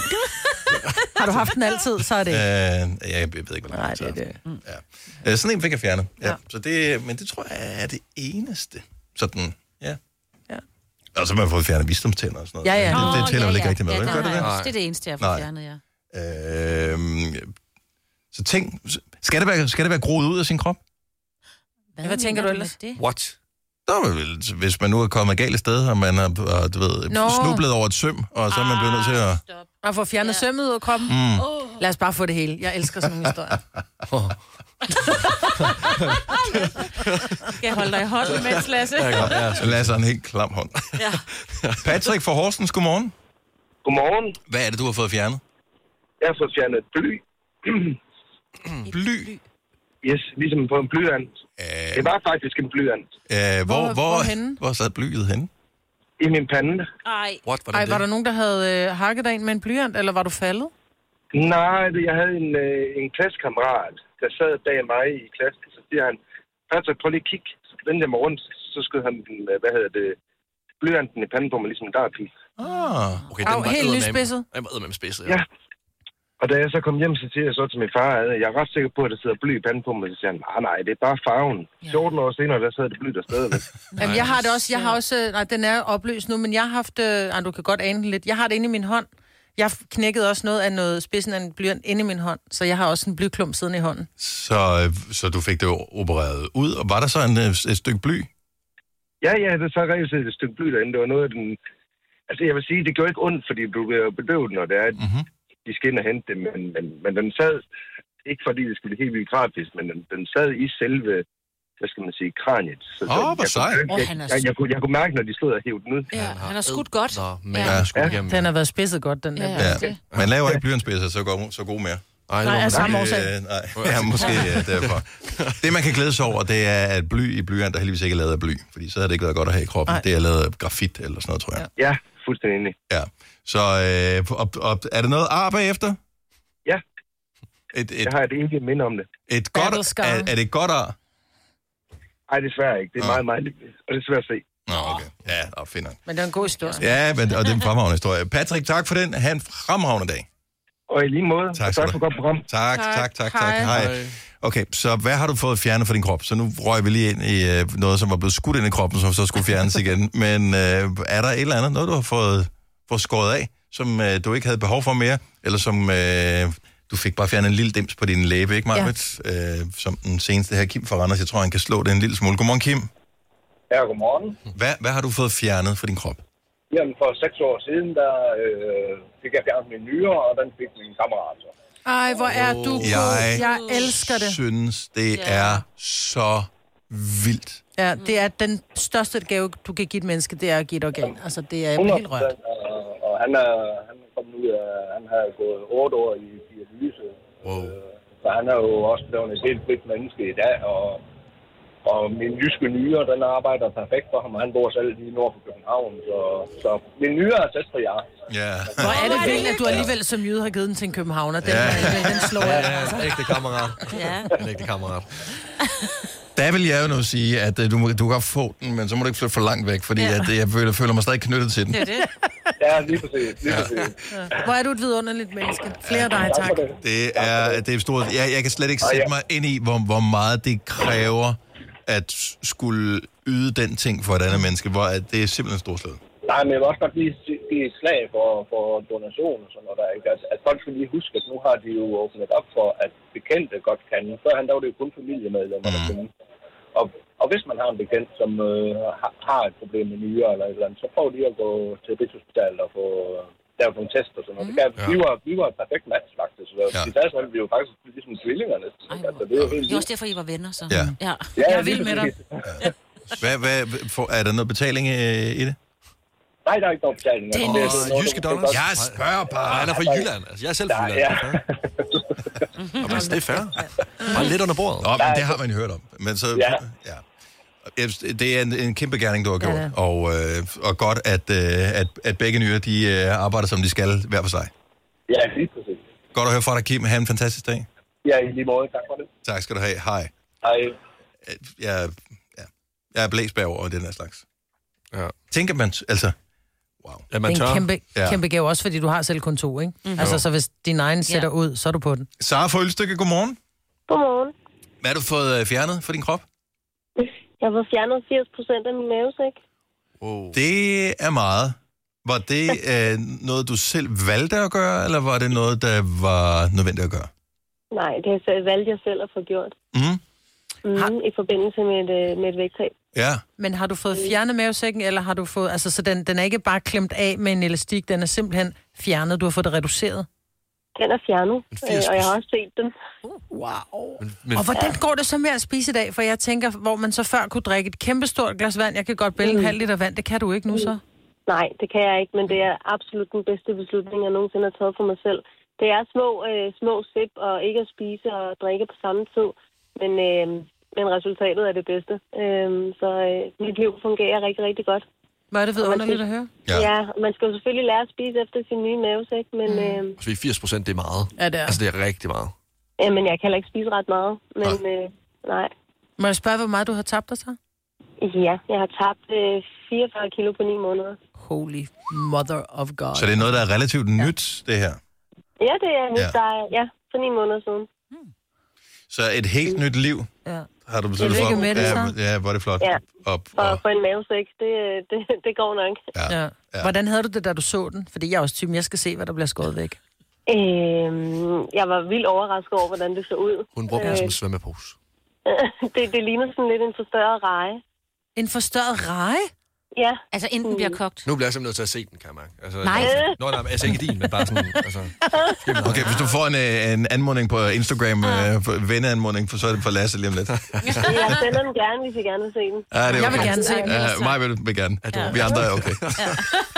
Har du haft den altid, så er det Øh, ikke. jeg, jeg ved ikke, hvad Nej, det det er hedder. det. Ja. Øh, sådan en fik jeg fjernet. Ja. Ja. Så det, men det tror jeg er det eneste. Sådan, ja. Ja. Og så har man fået fjernet visdomstænder og sådan noget. Ja, ja. Det, det Åh, tæller ja, vel ikke ja. rigtig med, Ja, vel? det Gør det har det? jeg også. Nej. Det er det eneste, jeg har Nej. fået fjernet, ja. Øhm, så ting... Skal det, være, skal det være groet ud af sin krop? Hvad tænker du ellers? Det? What? Nå, men vel, hvis man nu er kommet galt af sted, og man har og, du ved, Nå. snublet over et søm, og så er man blevet nødt til at... Stop. Og få fjernet Ja. sømmet ud af kroppen. Mm. Oh. Lad os bare få det hele. Jeg elsker sådan nogle historier. Skal jeg holde dig i hånden, mens Lasse? Ja, godt. Ja, Så Lasse har en helt klam hånd. Ja. Patrick fra Horsens, godmorgen. Godmorgen. Hvad er det, du har fået fjernet? Jeg har fået fjernet bly. Bly. Yes, ligesom på en blyant. Øh, Det var faktisk en blyant. øh, hvor, Hvor- hvor, hvorhenne? hvor sad blyet henne? I min pande. Ej. What, Ej, var der nogen, der havde øh, hakket dig ind med en blyant, eller var du faldet? Nej, jeg havde en, øh, en klassekammerat, der sad bag mig i klassen, så siger han, Patrick, prøv lige at kigge. Så vendte jeg mig rundt, så skød han den, hvad hedder det, blyanten i panden på mig, ligesom en dartpil. Ah. Okay, Au, helt nyspidset. Den var med spidset, Ja. Og da jeg så kom hjem, så siger jeg så til min far, at jeg er ret sikker på, at der sidder bly i panden på mig. Så siger han, nej, nej, det er bare farven. fjorten år senere, der sidder det bly der stadigvæk. Jamen, jeg har det også, jeg har også, nej, den er opløst nu, men jeg har haft, øh, ej, du kan godt ane den lidt, jeg har det inde i min hånd. Jeg knækkede også noget af noget spidsen af en blyant inde i min hånd, så jeg har også en blyklump siden i hånden. Så, så du fik det opereret ud, og var der så en, et stykke bly? Ja, ja, det er så reelt set et stykke bly derinde. Det var noget af den... Altså, jeg vil sige, det gjorde ikke ondt, fordi du bliver bedøvet, når det er, Mm-hmm. de skal ind og hente det, men, men, men den sad, ikke fordi det skulle blive helt vildt grafisk, men den, den sad i selve, hvad skal man sige, kraniet. Så, Åh, oh, hvor sej. jeg, jeg, jeg, jeg, jeg, kunne, jeg kunne mærke, når de stod og hævde den ud. Ja, han har skudt godt. Nå, men Ja. jeg skulle Ja. igennem. Den har været spidset godt, den der. Ja. Ja. Man laver ikke blyantspidser så, god, så god mere. Ej, Nej, det af var samme måske- årsag. Øh, nej, ja, måske ja, derfor. Det, man kan glæde sig over, det er, at bly i blyant er heldigvis ikke lavet af bly, fordi så havde det ikke været godt at have i kroppen. Nej. Det er lavet af grafit eller sådan noget, tror jeg. Ja, fuldstændig enig. Ja. Så øh, op, op, er det noget ar bagefter? Ja. Et, et, Jeg har et enkelt minde om det. et godt, Battle scar. er, er det et godt ar? Ej, desværre ikke. Det er Nå. meget, meget lidt. Og det er svært at se. Nå, okay. Ja, og fint nok. Men det er en god historie. Ja, men, og det er en fremragende historie. Patrick, tak for den. Ha' en fremragende dag. Og i lige måde, Tak tak, skal tak du for godt program. Tak, tak, tak, tak. tak. Hej. Hej. Okay, så hvad har du fået fjernet fra din krop? Så nu røg vi lige ind i øh, noget, som var blevet skudt ind i kroppen, som så skulle fjernes igen. Men øh, er der et eller andet, noget du har fået, fået skåret af, som øh, du ikke havde behov for mere? Eller som øh, du fik bare fjernet en lille dims på din læbe, ikke Marvitt? Ja. Øh, som den seneste her, Kim fra Randers. Jeg tror, han kan slå det en lille smule. Godmorgen, Kim. Ja, godmorgen. Hvad, hvad har du fået fjernet fra din krop? Jamen, for seks år siden, der øh, fik jeg fjernet min nyre, og den fik min kammerat så. Ej, hvor er du god. Jeg, Jeg elsker det. synes, det Ja. er så vildt. Ja, det er den største gave, du kan give et menneske, det er at give et organ. Altså, det er jeg bliver helt rørt. Og, og han er, han er kommet ud af, han har gået otte år i dialyse. Wow. Øh, så han er jo også blevet et helt frit menneske i dag, og, og min jyske nyre, den arbejder perfekt for ham, og han bor selv lige nord for København, så, så min nyre er tæt på jer. Ja. Hvor er det vildt, at du alligevel som jyde har givet den til en københavner. Den, Ja. ja. den slår jeg. Ja, en ægte kammerat. Ja. En ægte kammerat. Der vil jeg jo nu sige, at øh, du, må, du kan godt få den, men så må du ikke flytte for langt væk, fordi Ja. at, øh, jeg føler, føler mig stadig knyttet til den. Det er det. Ja, lige præcis, lige præcis. Hvor er du et vidunderligt menneske. Flere af dig, tak. Det er, det er stort. Jeg, jeg kan slet ikke sætte mig ind i, hvor, hvor meget det kræver at skulle yde den ting for et andet menneske, hvor at det er simpelthen storslået. Nej, men jeg vil også godt lige give et slag for, for donation og sådan noget der, ikke? At, at folk skal lige huske, at nu har de jo åbnet op for, at bekendte godt kan. Førhen der var det jo kun familiemedlemmer, der kunne. Og, og hvis man har en bekendt, som øh, har, har et problem med nyre eller et eller andet, så prøv lige at gå til Rigshospitalet og få lavet nogle test og sådan noget. Mm. Det kan, Ja. vi, var, vi var et perfekt match, faktisk. Så Ja. de sagde sådan, at vi var faktisk ligesom tvillinger næsten. Ej, Altså, det er jo helt Det er også derfor, I var venner, så. Ja. Ja. Ja, Jeg er lige vild med dig. præcis. Hvad, hvad, for, er der noget betaling øh, i det? Nej, der er ikke nogen betaling. Det er Altså, Åh, noget, jyske du- dollars. Jeg spørger Nej, bare. han er fra Jylland. Altså, jeg er selv fra Ja, Jylland. ja. Jamen, altså, det er fair. Bare lidt under bordet. Nå, men det har man jo hørt om. Men så, Ja. ja. Det er en, en kæmpe gerning, du har gjort. Ja. Og, øh, og godt, at, øh, at, at begge nyere, de øh, arbejder, som de skal, hver for sig. Ja, lige præcis. Godt at høre fra dig, Kim. Ha' en fantastisk dag. Ja, i lige måde. Tak for det. Tak skal du have. Hej. Hej. Jeg, ja, jeg er blæst bagover over den her slags. Ja. Tænker man, altså, wow. Ja, man Det er tør. en kæmpe, Ja. kæmpe gave, også fordi du har selv kun to, ikke? Mm-hmm. Altså, så hvis din egen sætter ud, så er du på den. Sara fra Ølstykke, godmorgen. Godmorgen. Hvad har du fået øh, fjernet fra din krop? Jeg har fået fjernet firs procent af min mavesæk. Wow. Det er meget. Var det øh, noget, du selv valgte at gøre, eller var det noget, der var nødvendigt at gøre? Nej, det har jeg valgt jeg selv at få gjort. Mm. Mm, Har- I forbindelse med et, øh, med et vægttab. Ja. Men har du fået fjernet mavesækken, eller har du fået... Altså, så den, den er ikke bare klemt af med en elastik, den er simpelthen fjernet. Du har fået det reduceret. Den er fjernet, øh, og jeg har også set den. Wow. Men, men, Og hvordan går det så med at spise i dag? For jeg tænker, hvor man så før kunne drikke et kæmpestort glas vand. Jeg kan godt bælge en halv liter vand. Det kan du ikke nu så. Nej, det kan jeg ikke, men det er absolut den bedste beslutning, jeg nogensinde har taget for mig selv. Det er små, øh, små sip og ikke at spise og drikke på samme tid, men, øh, men resultatet er det bedste. Øh, så øh, mit liv fungerer rigtig, rigtig godt. Var det vidunderligt at høre? Ja. ja, man skal jo selvfølgelig lære at spise efter sin nye mavesæk, men... Mm. Øh, Så firs procent, det er meget. Ja, det er. Altså, det er rigtig meget. Ja, men jeg kan heller ikke spise ret meget, men øh, nej. Må jeg spørge, hvor meget du har tabt dig så? Ja, jeg har tabt øh, fireogfyrre kilo på ni måneder. Holy mother of God. Så det er noget, der er relativt ja. nyt, det her? Ja, det er nyt, Ja. der er, ja, for ni måneder siden. Så et helt nyt liv Ja. har du besluttet for? med det, ja, så. ja, hvor er det flot. Ja. Op, For, og, for en mavesæk, det, det, det går nok. ja. Ja. Ja. Hvordan havde du det, da du så den? Fordi jeg er også typen, jeg skal se, hvad der bliver skåret væk. Øhm, jeg var vildt overrasket over, hvordan det så ud. Hun brugte den som en svømmepose. det, det ligner sådan lidt en forstørret reje. En forstørret reje? Ja. Altså, inden den bliver kogt. Nu bliver jeg simpelthen nødt til at se den, kan jeg mærke. Altså, Nej. Nå, nej, altså ikke din, men bare sådan... Altså, Okay, hvis du får en, øh, en anmodning på Instagram, øh, venneanmodning, for så er det for Lasse lige om lidt. Jeg sender den gerne, hvis I gerne vil se den. Ja, det er okay. Jeg vil gerne se den. Ja, mig vil, vil gerne. Ja. Vi andre er okay. Ja.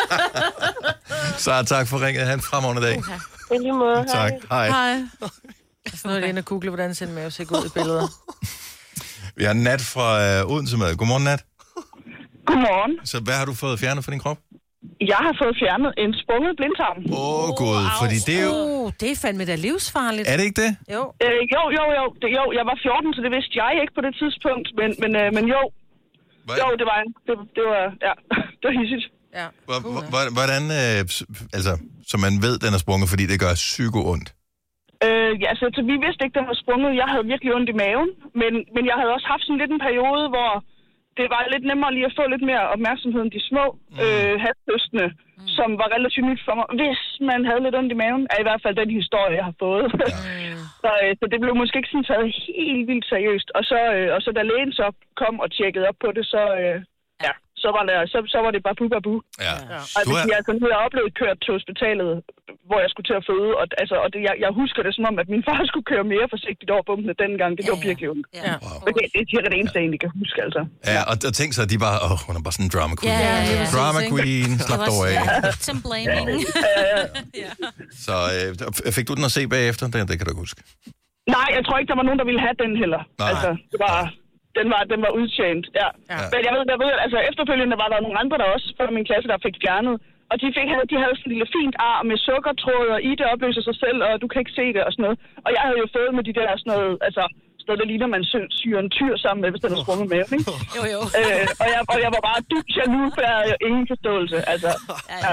Så tak for ringet. Ha' en fremragende dag. I lige måde. Tak. Hej. Hej. Så nu er det inde og google, hvordan sin mave ser ud i billeder. Vi har Nat fra øh, Odense med. Godmorgen, Nat. Godmorgen. Så hvad har du fået fjernet fra din krop? Jeg har fået fjernet en sprunget blindtarm. Åh, oh, gud, fordi det er jo... Oh, det er fandme da livsfarligt. Er det ikke det? Jo. Øh, jo, jo, jo, det, jo. Jeg var fjorten, så det vidste jeg ikke på det tidspunkt. Men, men, øh, men jo. Hvad? Jo, det var en. Det, det var, ja, det var hissigt. Ja. Hvor- hvor- Hvordan, øh, s- altså, så man ved, den er sprunget, fordi det gør psyko ondt? Øh, ja, så, så vi vidste ikke, den var sprunget. Jeg havde virkelig ondt i maven. Men, men jeg havde også haft sådan lidt en periode, hvor det var lidt nemmere lige at få lidt mere opmærksomhed end de små mm. øh, halvsøskende, mm. som var relativt nyt for mig. Hvis man havde lidt ondt i maven, er i hvert fald den historie, jeg har fået. Ja. så, øh, så det blev måske ikke sådan taget helt vildt seriøst. Og så, øh, og så da lægen så kom og tjekkede op på det, så, øh, ja, så, var, der, så, så var det bare bu, bare bu. Ja. Og Du det, er... jeg, altså, nu har jeg oplevet kørt til hospitalet, hvor jeg skulle til at føde, og, altså, og det, jeg, jeg husker det som om, at min far skulle køre mere forsigtigt over bumpene dengang. Det ja, var virkelig ondt. Ja. Wow. Men det, det er cirka det eneste, jeg egentlig kan huske, altså. Ja, og, og tænk så, at de bare, åh, oh, hun er bare sådan en drama queen. Ja, ja, ja. Drama queen, slap dig af. Victim blaming. Så øh, fik du den at se bagefter? Det, det kan du ikke huske. Nej, jeg tror ikke, der var nogen, der ville have den heller. Nej. Altså, det var, den var, den var udtjent, ja. Ja. Men jeg ved, jeg ved, altså efterfølgende var der nogle andre, der også fra min klasse, der fik fjernet. Og de, fik, de havde sådan et lille fint ar med sukkertråd, og i det opløser sig selv, og du kan ikke se det og sådan noget. Og jeg havde jo fået med de der sådan noget, altså sådan noget, der ligner, man sy- syr en tyr sammen med, hvis den er sprunget med, ikke? Jo, jo. Øh, og, jeg, og jeg var bare dybt jaloux, for jeg havde ingen forståelse, altså. Ja, ja. Ja.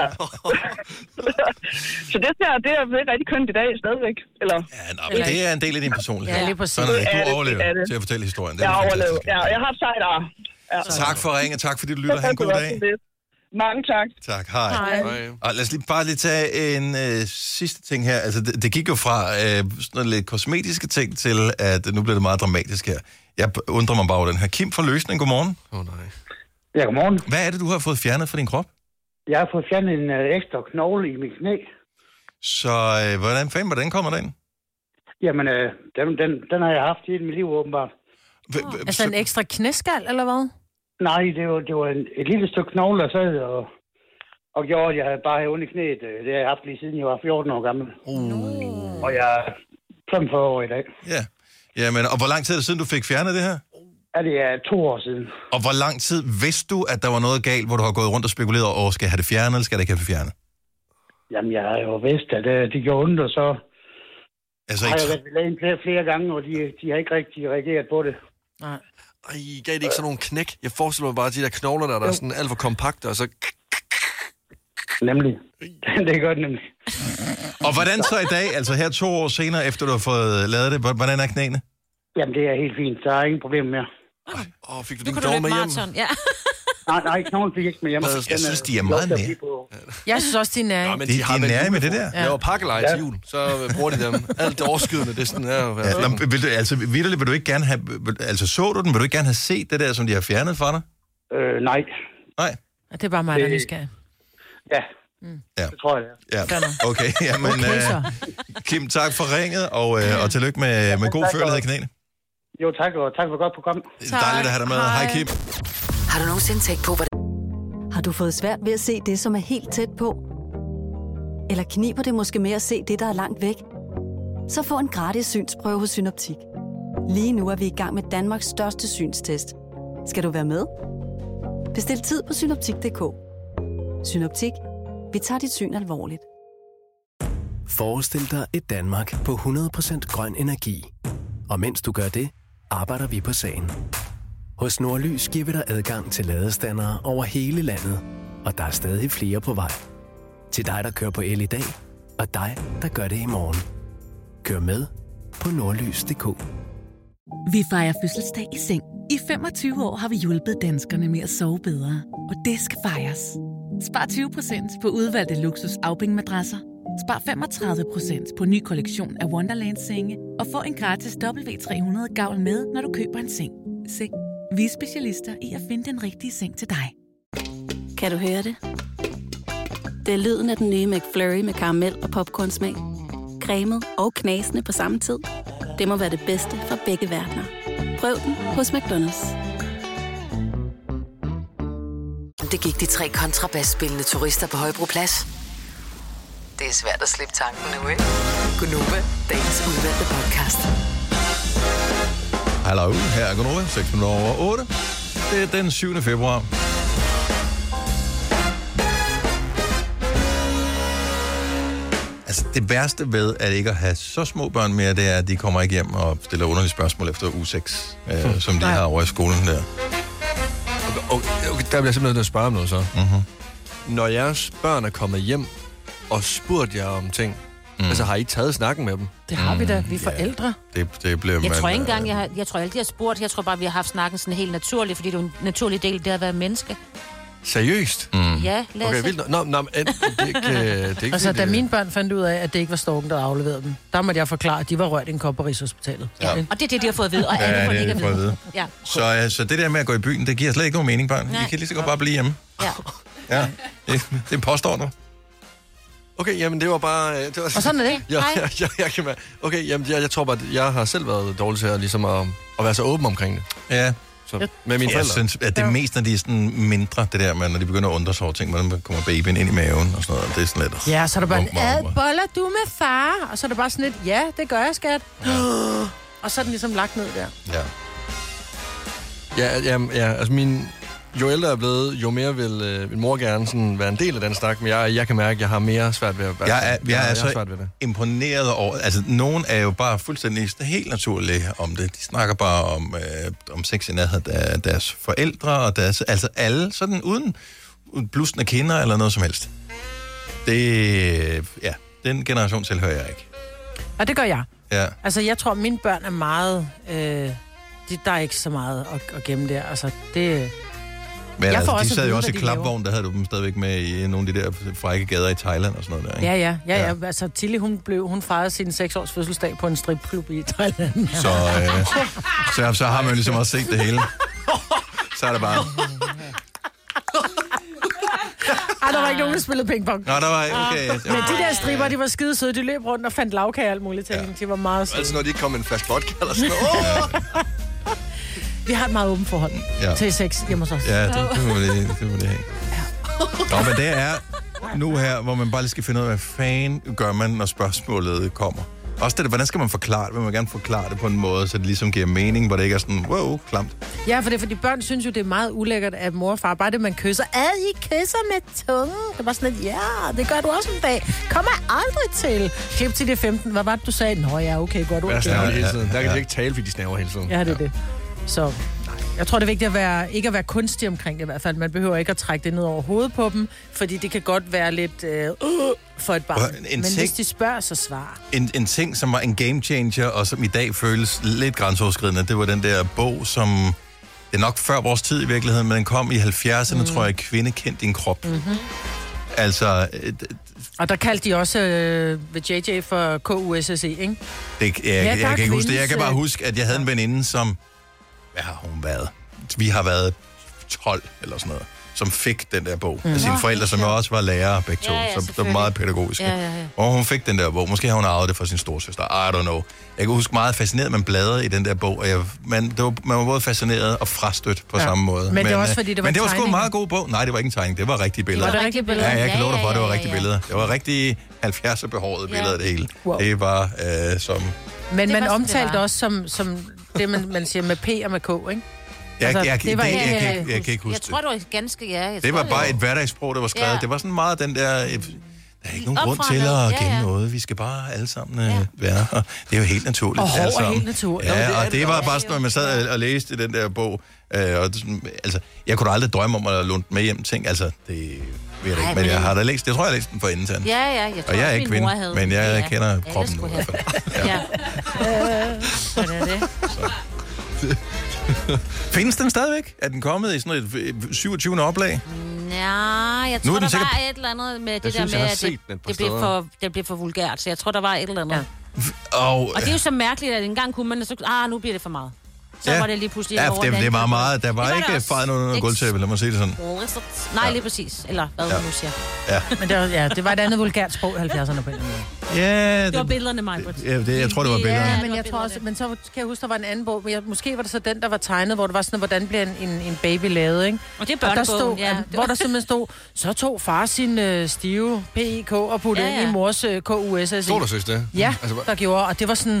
Så det, der, det er rigtig kønt i dag stadigvæk, eller? Ja, nå, men det er en del af din personlighed. Ja, lige præcis. Sådan er det. Det er Du det, overlever det er det. til at fortælle historien. Det Jeg er har overlevet, fantastisk. ja, jeg har haft sejt ar. Ja. Tak for ringe, tak fordi du lytter. Ha' en god dag. Mange tak. Tak, hej. Hej. Og lad os lige bare lige tage en øh, sidste ting her. Altså, det, det gik jo fra øh, sådan noget lidt kosmetiske ting til, at nu bliver det meget dramatisk her. Jeg undrer mig bare over den her. Kim fra Løsning, godmorgen. Åh, oh, nej. Ja, godmorgen. Hvad er det, du har fået fjernet fra din krop? Jeg har fået fjernet en øh, ekstra knogle i mit knæ. Så øh, hvordan fanden, hvordan kommer den? Jamen, øh, den, den, den har jeg haft hele mit liv, åbenbart. H- h- Altså en ekstra knæskal, eller hvad? Nej, det var, det var en, et lille stykke knogle, der sad og, og gjorde, at jeg havde bare ondt i knæet. øh, Det har jeg haft lige siden jeg var fjorten år gammel. Uh. Og jeg er femogfyrre år i dag. Ja. Jamen, og hvor lang tid er det siden, du fik fjernet det her? Ja, det er to år siden. Og hvor lang tid vidste du, at der var noget galt, hvor du har gået rundt og spekuleret over, skal jeg have det fjernet, eller skal jeg ikke have det fjernet? Jamen, jeg har jo vidst, at øh, det gjorde ondt, og så Altså, har jeg ikke... været ved lægen flere, flere gange, og de, de har ikke rigtig reageret på det. Nej. Ej, gav det ikke sådan nogle knæk? Jeg forestiller mig bare, at de der knogler der, der er sådan alt for kompakte, og så... Nemlig. Det gør det nemlig. Og hvordan så i dag, altså her to år senere, efter du har fået lavet det, hvordan er knæene? Jamen, det er helt fint. Der er ingen problem mere. Åh, fik du Nu din kan du knogle løbe med hjem? maraton. Ja. Nej, nej, knoglen fik ikke med hjem. Jeg synes, de er meget med. Jeg synes også, de er nære. Ja, men De- de, har de er vel nære med det julefrokost. der. Ja. Laver pakkeleje til jul, så bruger de dem. Alt det overskydende, det er sådan, ja, hvad Ja, nå, vil du, altså, vitterligt, vil du ikke gerne have... Vil, altså, så du den? Vil du ikke gerne have set det der, som de har fjernet fra dig? Øh, nej. Nej? Det er bare mig, der nysgerrig. Ja, Ja. det tror jeg, det er. Ja, okay. Jamen, Okay, så. øh, Kim, tak for ringet, og, øh, og tillykke med, med god tak, følelse og- i knæene. Jo, tak, og tak for godt program. Det er dejligt at have dig med. Hej, Kim. Har du nogensinde tænkt på, hvordan... Har du fået svært ved at se det, som er helt tæt på? Eller kniber det måske med at se det, der er langt væk? Så få en gratis synsprøve hos Synoptik. Lige nu er vi i gang med Danmarks største synstest. Skal du være med? Bestil tid på synoptik punktum d k. Synoptik. Vi tager dit syn alvorligt. Forestil dig et Danmark på hundrede procent grøn energi. Og mens du gør det, arbejder vi på sagen. Hos Nordlys giver vi dig adgang til ladestandere over hele landet. Og der er stadig flere på vej. Til dig, der kører på el i dag, og dig, der gør det i morgen. Kør med på nordlys punktum d k. Vi fejrer fødselsdag i seng. I femogtyve år har vi hjulpet danskerne med at sove bedre. Og det skal fejres. Spar tyve procent på udvalgte luksus afbængmadrasser. Spar femogtredive procent på ny kollektion af Wonderland-senge. Og få en gratis W tre hundrede gavl med, når du køber en seng. Seng. Vi er specialister i at finde den rigtige seng til dig. Kan du høre det? Det er lyden af den nye McFlurry med karamel og popcornsmag. Cremet og knasende på samme tid. Det må være det bedste fra begge verdener. Prøv den hos McDonald's. Det gik de tre kontrabasspillende turister på Højbroplads. Det er svært at slippe tanken nu, ikke? Gunova, dagens udvalgte podcast. Hallo, her er Gunova, seks minutter over otte. Det er den syvende februar. Altså, det værste ved at ikke at have så små børn mere, det er, at de kommer ikke hjem og stiller underlige spørgsmål efter uge seks, øh, som de har over i skolen der. Okay, okay, okay, der bliver jeg simpelthen nødt til at spørge om noget så. Mm-hmm. Når jeres børn er kommet hjem og spurgt jer om ting, mm. altså har I taget snakken med dem? Det har mm, vi da, vi er forældre. Ja. Det, det blev jeg man, tror ikke engang, jeg, har, jeg tror aldrig, jeg har spurgt. Jeg tror bare, vi har haft snakken sådan helt naturligt, fordi det er en naturlig del, det at være menneske. Seriøst? Mm. Ja, lad os okay, vildt. Nå, nå, det, det, det, det ikke altså, det, da mine børn fandt ud af, at det ikke var storken, der afleverede dem, der måtte jeg forklare, at de var rørt i en kop på Rigshospitalet. Ja. Ja. Og det er det, de har fået at vide, og alle ja, får det ikke at vide. vide. Ja. Så altså, det der med at gå i byen, det giver slet ikke nogen mening, børn. Nej. Vi kan lige så godt bare blive hjemme. Ja. Ja, det, det påstår du. Okay, jamen det var bare... Det var, og sådan er det. Ja, ja, ja, jeg kan være. Okay, jamen jeg, jeg tror bare, at jeg har selv været dårlig til at, ligesom at, at være så åben omkring det. Ja. Så, med mine jeg forældre. synes, at det er mest, når de er sådan mindre, det der med, når de begynder at undre sig over ting, hvordan kommer babyen ind i maven og sådan noget. Det er sådan lidt... Ja, så er der bare, ad, boller du med far? Og så er der bare sådan lidt, ja, det gør jeg, skat. Ja. Og så er den ligesom lagt ned der. Ja. Ja, ja, ja altså min... Jo ældre jeg er blevet, jo mere vil øh, min mor gerne sådan være en del af den snak, men jeg, jeg kan mærke, at jeg har mere svært ved at være. Jeg er, jeg er, jeg er så svært ved det. imponeret over... Altså, nogen er jo bare fuldstændig helt naturlige om det. De snakker bare om, øh, om sex i nærhed af deres forældre, og deres, altså alle, sådan uden blusende kinder eller noget som helst. Det... Ja, den generation tilhører jeg ikke. Og det gør jeg. Ja. Altså, jeg tror, mine børn er meget... Øh, de, der er ikke så meget at, at gemme der. Altså, det... Men altså, de sad jo også i klapvogn, der havde du dem stadigvæk med i nogle af de der frække gader i Thailand og sådan noget der, ikke? Ja, ja, ja, ja. Altså, Tilly, hun, blev, hun fejrede sin seks års fødselsdag på en stripklub i Thailand. Så, øh, så, så har man jo ligesom også set det hele. Så er det bare... Ej, der var ikke nogen, der spillede pingpong. Nå, der var ikke, okay. Men de der stripper, de var skide søde. De løb rundt og fandt lavkage og alt muligt til ja. De var meget søde. Altså, når de kom med en flaske vodka eller sådan noget. Ja. Vi har et meget åbent forhold ja. til sex hjemme hos os. Ja, det, det må det, det, må det have. Ja. Nå, men det er nu her, hvor man bare lige skal finde ud af, hvad fanden gør man, når spørgsmålet kommer. Også det, hvordan skal man forklare det? Vil man gerne forklare det på en måde, så det ligesom giver mening, hvor det ikke er sådan, wow, klamt. Ja, for det fordi børn synes jo, det er meget ulækkert, at mor og far, bare det, man kysser. Ad, I kysser med tungen. Det var sådan lidt, ja, det gør du også en dag. Kommer aldrig til. Klip til det femten. Hvad var det, du sagde? Nå ja, okay, godt. Okay. Jeg snaver hele tiden. Der kan de ikke tale, fordi de snaver hele tiden. Ja, det er det. Så jeg tror, det er vigtigt at være, ikke at være kunstig omkring det i hvert fald. Man behøver ikke at trække det ned over hovedet på dem, fordi det kan godt være lidt øh, for et barn. En Men ting, hvis de spørger, så svar. En, en ting, som var en game changer, og som i dag føles lidt grænseoverskridende, det var den der bog, som det er nok før vores tid i virkeligheden, men den kom i halvfjerdserne, mm. tror jeg, Kvinde kendt din krop. Mm-hmm. Altså... Øh, og der kaldte de også øh, ved J J for K U S S E, ikke? Det, jeg, ja, jeg, jeg kan ikke huske det. Jeg kan bare huske, at jeg havde en veninde, som... Hvad har hun været? Vi har været tolv eller sådan noget, som fik den der bog mm. af sine forældre, som jo også var lærere begge to, ja, ja, så det var meget pædagogiske. Ja, ja, ja. Og hun fik den der bog. Måske har hun arvet det fra sin storesøster. I don't know. Jeg kan huske meget fascineret, man bladrede i den der bog, og jeg, man, det var, man var både fascineret og frastødt på ja. samme måde. Men, men det var også fordi, det var Men det var sgu en meget god bog. Nej, det var ikke en tegning. Det var rigtige billeder. Var det rigtige billeder? Ja, jeg kan love dig for, at det var rigtige billeder. Det var rigtig halvfjerdser behårede billeder af det hele. Wow. Det var øh, som... Men man omtalte også som, som det, man, man siger med P og med K, ikke? Jeg, Altså, jeg, jeg, det det var jeg, ikke- jeg, jeg, jeg, jeg kan ikke huske Jeg tror, det var ganske, ja. Jeg det. tror, var bare et hverdagssprog, der var skrevet. Ja. Det var sådan meget den der... øh, Der er ikke nogen Op grund fra til ned. at Ja, gemme ja. noget. Vi skal bare alle sammen ja. være her. Det er jo helt naturligt. Og hår er alle sammen. helt naturligt. Ja, Nå, det er og det det var også. bare sådan, når man sad og, og læste i den der bog. Øh, og det, sådan, altså, jeg kunne da aldrig drømme om at låne den med hjem ting. Altså, det ved jeg da ikke. Ej, Men men- jeg har da læst. Jeg tror, jeg har læst den for enden til anden. Ja, ja, jeg tror Og jeg er også, ikke min mor kvinde, havde men den. jeg Ja, kender alle kroppen nu i skulle hvert fald. have. Ja. Sådan er det. Findes den stadigvæk? Er den kommet i sådan et syvogtyvende oplag? Ja, jeg Nu er tror, den der sikkert- var et eller andet med det synes, der jeg med, har at set det, den et par det, blev steder. for, det blev for vulgært, så jeg tror, der var et eller andet. Ja. Og, Og det er jo så mærkeligt, at engang kunne man, så, ah, nu bliver det for meget. Så ja. var det lige pludselig Ja, over det, den det var anden. meget. Der var Det var ikke der også. fejret noget under Ikke- gulvtæppet, lad mig sige det sådan. Nej, lige præcis. Eller hvad Ja. ja. nu siger. Ja. Men det var, ja, det var et andet vulgært sprog i halvfjerdserne på en eller anden måde. Ja, Det var det, billederne, mig. ja, det, jeg tror, det var billederne. Ja, det men var jeg tror også, billederne. men så kan jeg huske, der var en anden bog, men jeg, måske var det så den, der var tegnet, hvor det var sådan, hvordan bliver en, en, en baby lavet, ikke? Og det er Og der stod, børnebogen, ja. at, hvor der simpelthen stod, så tog far sin øh, stive P I K og puttede Ja, ja, ja. ind i mors øh, K U S S I. Stod der synes det? Ja, Altså, der gjorde, og det var sådan...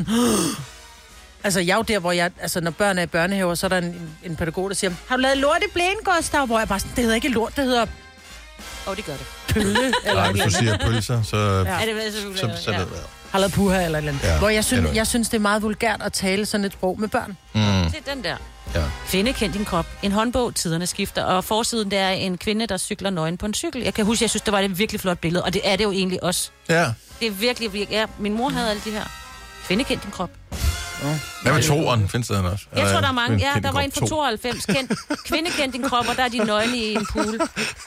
Altså, jeg er jo der, hvor jeg... Altså, når børn er i børnehaver, så er der en, en pædagog, der siger, har du lavet lort i blæen, Gustav? Hvor jeg bare sådan, det hedder ikke lort, det hedder Åh, oh, det gør det. pølle. eller Nej, et hvis eller du andet. siger pølser, så... Ja. Ja, det er så, selvfølgelig. så, så ja. ja. Har lavet puha eller et eller andet. Ja, Ja, hvor jeg synes, anyway. jeg synes, det er meget vulgært at tale sådan et sprog med børn. Mm, Se den der. ja. Kvinde kendt din krop. En håndbog, tiderne skifter. Og forsiden, der er en kvinde, der cykler nøgen på en cykel. Jeg kan huske, jeg synes, det var et virkelig flot billede. Og det er det jo egentlig også. ja. Det er virkelig, virkelig... Ja, min mor havde alle de her. Kvinde kendt din krop. Hvad med toeren? Findes der den også? Jeg tror, der er mange. Ja, Kendt der var krop en fra to. tooghalvfems. Kendt, kvinde kendt din krop, og der er de nøgne i en pool.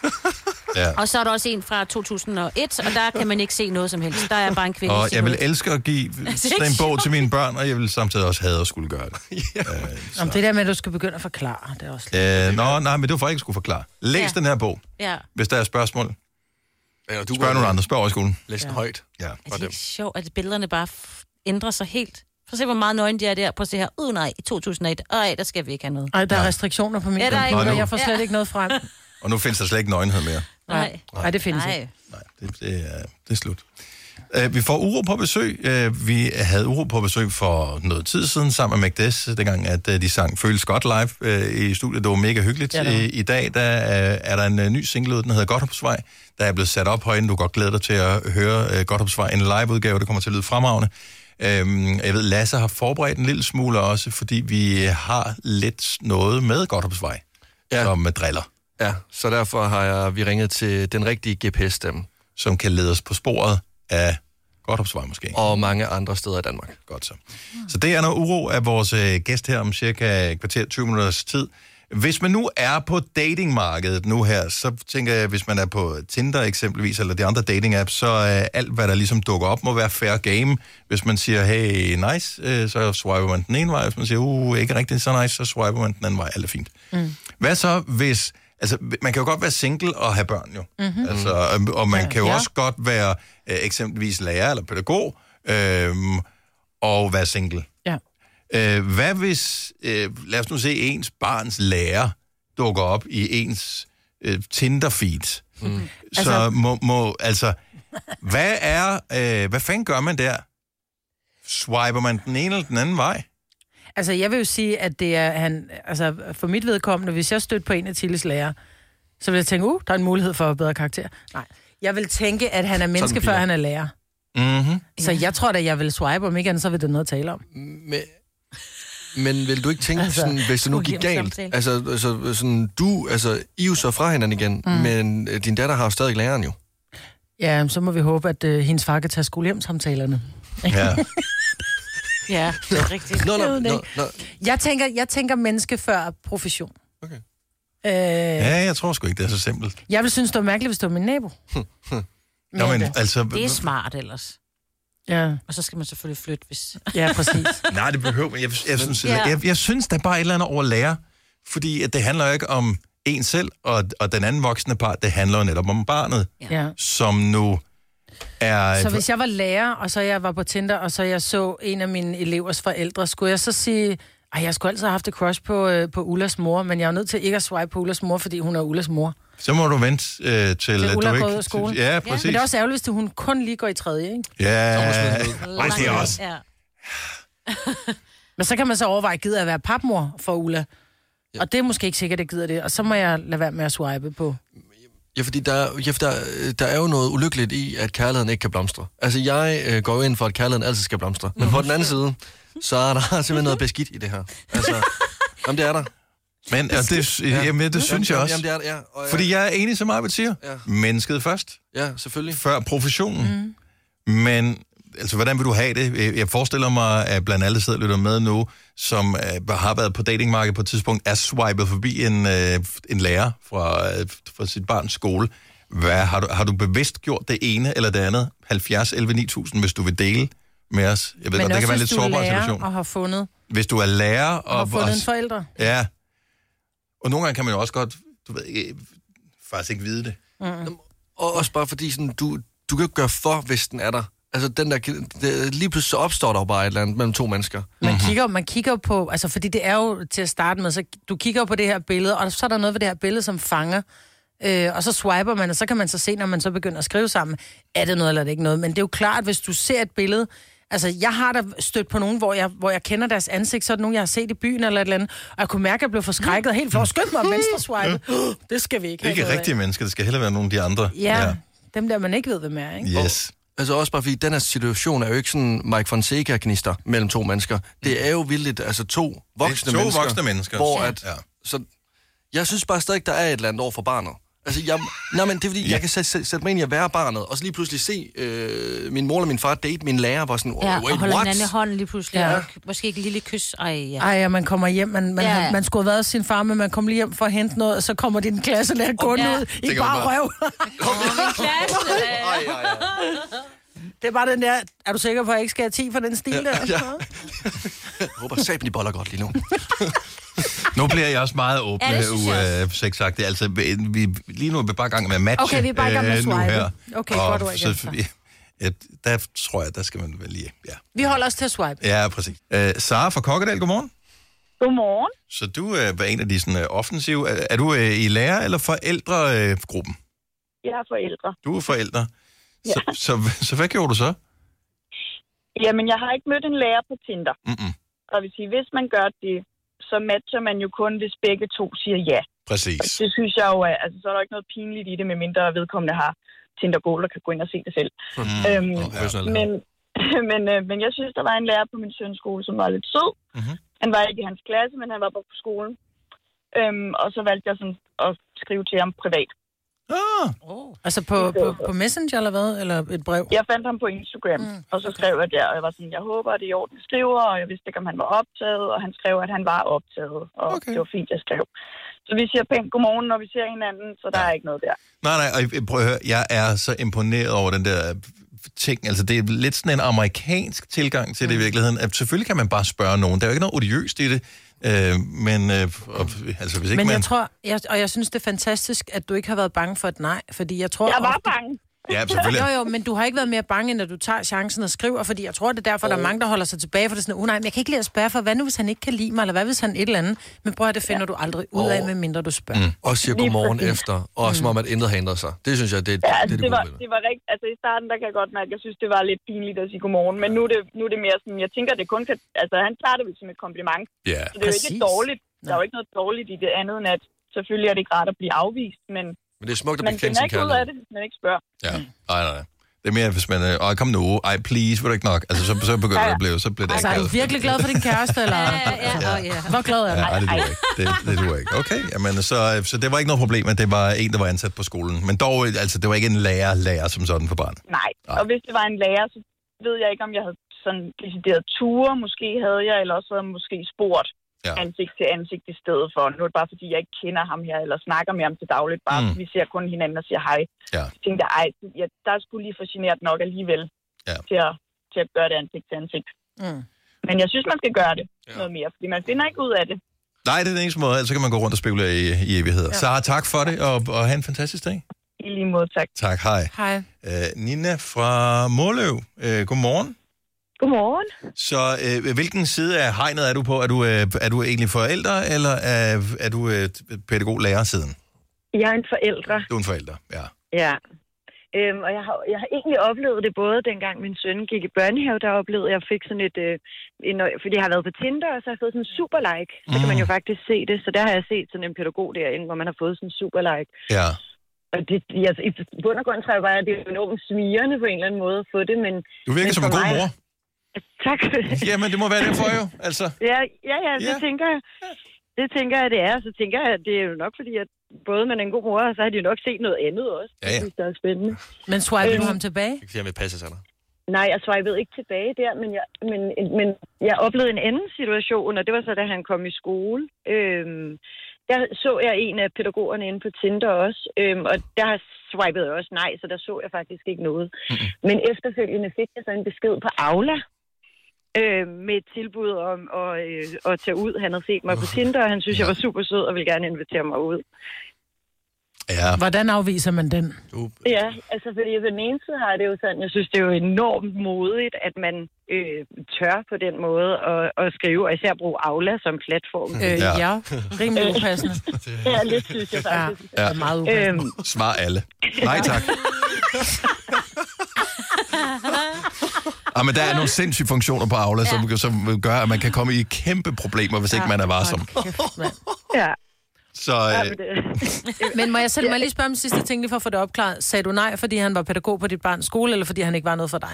Ja. Og så er der også en fra to tusind og et, og der kan man ikke se noget som helst. Der er bare en kvinde. Og i jeg vil silhuet. elske at give ikke sådan en bog til mine børn, og jeg vil samtidig også have at skulle gøre det. ja. Om det der med, at du skal begynde at forklare, det er også lidt... Øh, nå, nej, men det var for ikke skulle forklare. Læs Ja. den her bog, Ja. hvis der er spørgsmål. Ja, du Spørg nogle andre. Spørg over i skolen. Læs den højt. Ja. Er det ikke sjovt, at billederne bare f- ændrer sig helt? Prøv at se, hvor meget nøgen de er der. Prøv at se her. Uh, nej, i to tusind og et. Ej, der skal vi ikke have noget. Ej, der er restriktioner på min Ja, der er computer. ikke- Jeg får slet Ja. ikke noget frem. Og nu findes der slet ikke nøgenhed mere. Nej. Nej, det findes Nej. ikke. Nej, det, det, er, det er slut. Uh, vi får Uro på besøg. Uh, vi havde Uro på besøg for noget tid siden sammen med Magdes, dengang at uh, de sang Føles Godt live uh, i studiet. Det var mega hyggeligt. Ja, det var. I, I dag der, uh, er der en uh, ny single ud, den hedder Godthåbsvej, der er blevet sat op herinde. Du kan godt glæde dig til at høre uh, Godthåbsvej, en live-udgave, der kommer til at lyde fremragende. Um, jeg ved, Lasse har forberedt en lille smule også, fordi vi har lidt noget med Godthåbsvej, Ja. som uh, driller, Ja, så derfor har jeg, vi ringet til den rigtige G P S-stemme. som kan lede os på sporet af Godthåbsvej måske. Og mange andre steder i Danmark. Godt så. Så det er noget uro af vores øh, gæst her om cirka et kvarter, tyve minutters tid. Hvis man nu er på datingmarkedet nu her, så tænker jeg, hvis man er på Tinder eksempelvis, eller de andre dating-apps, så er alt, hvad der ligesom dukker op, må være fair game. Hvis man siger, hey, nice, øh, så swiper man den ene vej. Hvis man siger, uh, ikke rigtig så nice, så swiper man den anden vej. Alt er fint. Mm. Hvad så, hvis... Altså, man kan jo godt være single og have børn, jo. Mhm. Altså, og- og man Ja, kan jo ja. også godt være øh, eksempelvis lærer eller pædagog, øh, og være single. Ja. Øh, hvad hvis, øh, lad os nu se, ens barns lærer dukker op i ens øh, Tinder-feed? Mm. Så Altså- må, må, altså, hvad er, øh, hvad fanden gør man der? Swiper man den ene eller den anden vej? Altså, jeg vil jo sige, at det er han... Altså, for mit vedkommende, hvis jeg stødte på en af Tilles lærer, så vil jeg tænke, uh, der er en mulighed for bedre karakter. Nej. Jeg vil tænke, at han er menneske, bliver før det. han er lærer. Mm-hmm. Så jeg tror da, jeg vil swipe, om ikke andet, så vil det noget at tale om. Men, men vil du ikke tænke, Altså, altså, sådan, hvis det nu god gik galt? hjemsamtale. Altså, altså sådan, du, altså, I er jo så fra hinanden igen, mm. men øh, din datter har jo stadig læreren jo. Ja, så må vi håbe, at uh, hendes far kan tage skolehjemsamtalerne. Ja. Ja, det er rigtigt. Nå, Jeg nå, ved det nå, ikke. nå. Jeg tænker, jeg tænker menneske før profession. Okay. Øh, Ja, jeg tror sgu ikke, det er så simpelt. jeg vil synes, det var mærkeligt, hvis det var min nabo. Nå, men det. altså... Det er smart ellers. Ja, Og så skal man selvfølgelig flytte, hvis... ja, præcis. Nej, det behøver man. Jeg, jeg, synes, Ja. jeg, jeg synes, der er bare et eller andet over lærer. Fordi at det handler jo ikke om en selv, og, og den anden voksne part, det handler jo netop om barnet, Ja. som nu er... Så hvis jeg var lærer, og så jeg var på Tinder, og så jeg så en af mine elevers forældre, skulle jeg så sige, at jeg skulle altid have haft et crush på, øh, på Ullas mor, men jeg er nødt til ikke at swipe på Ullas mor, fordi hun er Ullas mor. Så må du vente øh, til, Til at Ulla du går ikke... ud af skole. Ja, præcis. Men det er også ærgerligt, hvis hun kun lige går i tredje, ikke? Ja, Så Ej, det er også... Ja. Men så kan man så overveje, gider at være papmor for Ulla? Ja. Og det er måske ikke sikkert, at jeg gider det. Og så må jeg lade være med at swipe på. Ja, fordi der, ja, der, der er jo noget ulykkeligt i, at kærligheden ikke kan blomstre. Altså, jeg øh, går jo ind for, at kærligheden altid skal blomstre. Men på den anden side, så er der simpelthen noget beskidt i det her. Altså, jamen, det er der. Men ja, det, ja. Jamen, det, det synes jeg også. Jamen, det er, ja, og, ja. Fordi jeg er enig, som Arbet siger. Ja. Mennesket først. Ja, selvfølgelig. Før professionen. Mm. Men altså, hvordan vil du have det? Jeg forestiller mig, at blandt alle, der sidder og lytter med nu, som uh, har været på datingmarkedet på et tidspunkt, er swipet forbi en, uh, en lærer fra, uh, fra sit barns skole. Hvad, har, du, har du bevidst gjort det ene eller det andet? halvfjerds elleve ni tusind, hvis du vil dele med os. Jeg ved Men godt, det kan være en lidt sårbar situation. situation. Og har fundet... Hvis du er lærer... Og, og har fundet og, en forældre. Ja. Og nogle gange kan man jo også godt, du ved ikke, faktisk ikke vide det. Mm. Og også bare fordi, sådan, du, du kan ikke gøre for, hvis den er der. Altså, den der, det, lige pludselig så opstår der bare et eller andet mellem to mennesker. Man kigger, man kigger på, altså fordi det er jo til at starte med, så du kigger på det her billede, og så er der noget ved det her billede, som fanger, øh, og så swiper man, og så kan man så se, når man så begynder at skrive sammen, er det noget eller er det ikke noget. Men det er jo klart, hvis du ser et billede, altså jeg har da stødt på nogen, hvor jeg, hvor jeg kender deres ansigt, så er det nogen, jeg har set i byen eller et eller andet, og jeg kunne mærke, at jeg blev forskrækket helt for at skynde mig om venstre swipe. Uh, det skal vi ikke have. Ikke rigtige mennesker, det skal heller være nogle af de andre. Ja, ja. Dem der, man ikke ved, hvem er, ikke? Yes. Altså også bare fordi, den her situation er jo ikke sådan Mike Fonseca-gnister mellem to mennesker. Det er jo vildt, altså to voksne to mennesker. voksne mennesker. Hvor at, ja. Så jeg synes bare stadig, der er et eller andet over for barnet. Altså, jeg, nej, men det er fordi, ja. jeg kan sætte, sætte mig ind i at være barnet, og så lige pludselig se øh, min mor eller min far date min lærer, var sådan, oh, ja, wait, og holde what? hinanden i hånden lige pludselig, ja. og måske ikke et lille kys. Ej, ja. Ej, ja, man kommer hjem, man, man, ja. man, man skulle have været sin far, men man kommer lige hjem for at hente noget, og så kommer din klasselærer gående ja. ud i bare røv. Det er bare den der, er du sikker på, at jeg ikke skal have ti for den stil der? Ja, ja. Jeg håber, saben de boller godt lige nu. Nu bliver jeg også meget åbne, ja, uh, sexagtigt. Altså, vi, lige nu er vi bare i gang med at matche. Okay, vi er bare i gang med at swipe. Okay, og godt ord igen. Så, ja, der tror jeg, der skal man vel lige, ja. Vi holder os til at swipe. Ja, præcis. Uh, Sara fra Kokkedal, godmorgen. Godmorgen. Så du uh, var en af de sådan, uh, offensive. Er, er du uh, i lærer- eller forældregruppen? Uh, jeg er forældre. Du er forældre. Ja. Så, så, så hvad gjorde du så? Jamen, jeg har ikke mødt en lærer på Tinder. Mm-mm. Og vil sige, hvis man gør det, så matcher man jo kun, hvis begge to siger ja. Præcis. Og det synes jeg jo, at altså, så er der ikke noget pinligt i det, medmindre vedkommende har Tinder Gold og kan gå ind og se det selv. Mm. Øhm, oh, men, men, øh, men jeg synes, der var en lærer på min søns skole, som var lidt sød. Mm-hmm. Han var ikke i hans klasse, men han var bare på skolen. Øhm, og så valgte jeg sådan at skrive til ham privat. Ah. Oh. Altså på, på, på Messenger eller hvad? Eller et brev? Jeg fandt ham på Instagram, mm, okay. og så skrev jeg der, og jeg var sådan, jeg håber, at det er i orden, jeg skriver, og jeg vidste ikke, om han var optaget, og han skrev, at han var optaget, og okay. det var fint, jeg skrev. Så vi siger pænt godmorgen, når vi ser hinanden, så der ja. er ikke noget der. Nej, nej, og prøv at høre, jeg er så imponeret over den der ting, altså det er lidt sådan en amerikansk tilgang til det i virkeligheden, at selvfølgelig kan man bare spørge nogen, der er jo ikke noget odiøst i det. Øh, men øh, og, altså hvis ikke men jeg man... tror, jeg, og jeg synes det er fantastisk, at du ikke har været bange for et nej, fordi jeg tror... Jeg var ofte... bange. Ja, selvfølgelig. Jo, jo, men du har ikke været mere bange, end at du tager chancen og skriver, fordi jeg tror, det er derfor, oh. der er mange, der holder sig tilbage, for det er sådan, oh nej, men jeg kan ikke lide at spørge, for hvad nu, hvis han ikke kan lide mig, eller hvad hvis han et eller andet? Men prøv at det finder ja. du aldrig ud af, medmindre du spørger. Mm. Og siger godmorgen efter, og mm. som om, at intet har ændret sig. Det synes jeg, det, ja, det, altså, det, det, var, det var rigtigt. Altså i starten, der kan jeg godt mærke, at jeg synes, det var lidt pinligt at sige godmorgen, men nu er det, nu er det mere sådan, jeg tænker, det kun kan, altså han tager det vel som et kompliment. Yeah. Så det er jo ikke dårligt. Der er jo ikke noget dårligt i det andet, end at selvfølgelig er det ikke rart at blive afvist, men... Men det er smukt at blive kendt sin kærlighed. Man finder ikke ud af det, hvis man ikke spørger. Ja, nej, nej, nej. Det er mere, hvis man... Åh, kom nu, ej, please, vil du ikke nok? Altså, så, så begynder det at blive... Så bliver det altså, er du virkelig glad for din kæreste, eller? ja, ja, ja. ja. Hvor glad er du? Ja, nej, det duer ikke. Det, det duer ikke. Okay, jamen, så, så det var ikke noget problem, at det var en, der var ansat på skolen. Men dog, altså, det var ikke en lærer, lærer som sådan for barnet. Nej, nej. Og hvis det var en lærer, så ved jeg ikke, om jeg havde sådan decideret ture. Måske havde jeg, eller også havde jeg måske spurgt ja. ansigt til ansigt i stedet for. Nu er det bare, fordi jeg ikke kender ham her, eller snakker med ham til dagligt. Bare mm. vi ser kun hinanden og siger hej. Ja. Så tænkte jeg, ej, jeg, der er sgu lige for genert nok alligevel ja. til, at, til at gøre det ansigt til ansigt. Mm. Men jeg synes, man skal gøre det ja. noget mere, fordi man finder ikke ud af det. Nej, det er den eneste måde, ellers så kan man gå rundt og spekulere i, i evigheder. Ja. Sara, tak for det, og, og have en fantastisk dag. I lige måde, tak. Tak, hej. Hej. Uh, Nina fra Måløv, uh, godmorgen. Godmorgen. Så øh, hvilken side af hegnet er du på? Er du, øh, er du egentlig forælder, eller er, er du øh, pædagog-lærer-siden? Jeg er en forældre. Du er en forælder, ja. Ja. Øhm, og jeg har, jeg har egentlig oplevet det både dengang min søn gik i børnehave, der oplevede jeg fik sådan et, øh, en, fordi jeg har været på Tinder, og så har jeg fået sådan en super like. Så mm. kan man jo faktisk se det. Så der har jeg set sådan en pædagog derinde, hvor man har fået sådan en super like. Ja. Og det, altså, i bund og grund tror jeg bare, at det er enormt smirrende på en eller anden måde at få det, men... Du virker som en god mor. Tak. Jamen, det må være det for jo, altså. Ja, ja, ja, det ja. tænker jeg. Det tænker jeg, det er. Så tænker jeg, at det er jo nok, fordi at både man er en god mor, og så har de jo nok set noget andet også. Ja, ja. Det synes, det er spændende. Men swipede øhm, du ham tilbage? Jeg kan sige, at vi passer sig der. Nej, jeg swipede ikke tilbage der, men jeg, men, men jeg oplevede en anden situation, og det var så, da han kom i skole. Øhm, der så jeg en af pædagogerne inde på Tinder også, øhm, og der swipede jeg også nej, så der så jeg faktisk ikke noget. Mm-hmm. Men efterfølgende fik jeg så en besked på Aula, øh, med et tilbud om at, øh, at tage ud. Han havde set mig på Tinder, og han synes, ja. jeg var super sød, og ville gerne invitere mig ud. Ja. Hvordan afviser man den? Ja, altså fordi på den ene side har det jo sådan, jeg synes, det er jo enormt modigt, at man øh, tør på den måde at, at skrive, og især bruge Aula som platform. Øh, ja. ja, rimelig upassende. Ja, lidt synes jeg faktisk. Ja, ja. Det er meget upassende. Øhm. Svar alle. Nej, tak. Ah, men der er nogle sindssyge funktioner på Aula, ja. som, som gør, at man kan komme i kæmpe problemer, hvis ja. ikke man er varsom. Ja. Så, øh... Men må jeg selv må jeg lige spørge om sidste ting, lige for at få det opklaret. Sagde du nej, fordi han var pædagog på dit barns skole, eller fordi han ikke var noget for dig?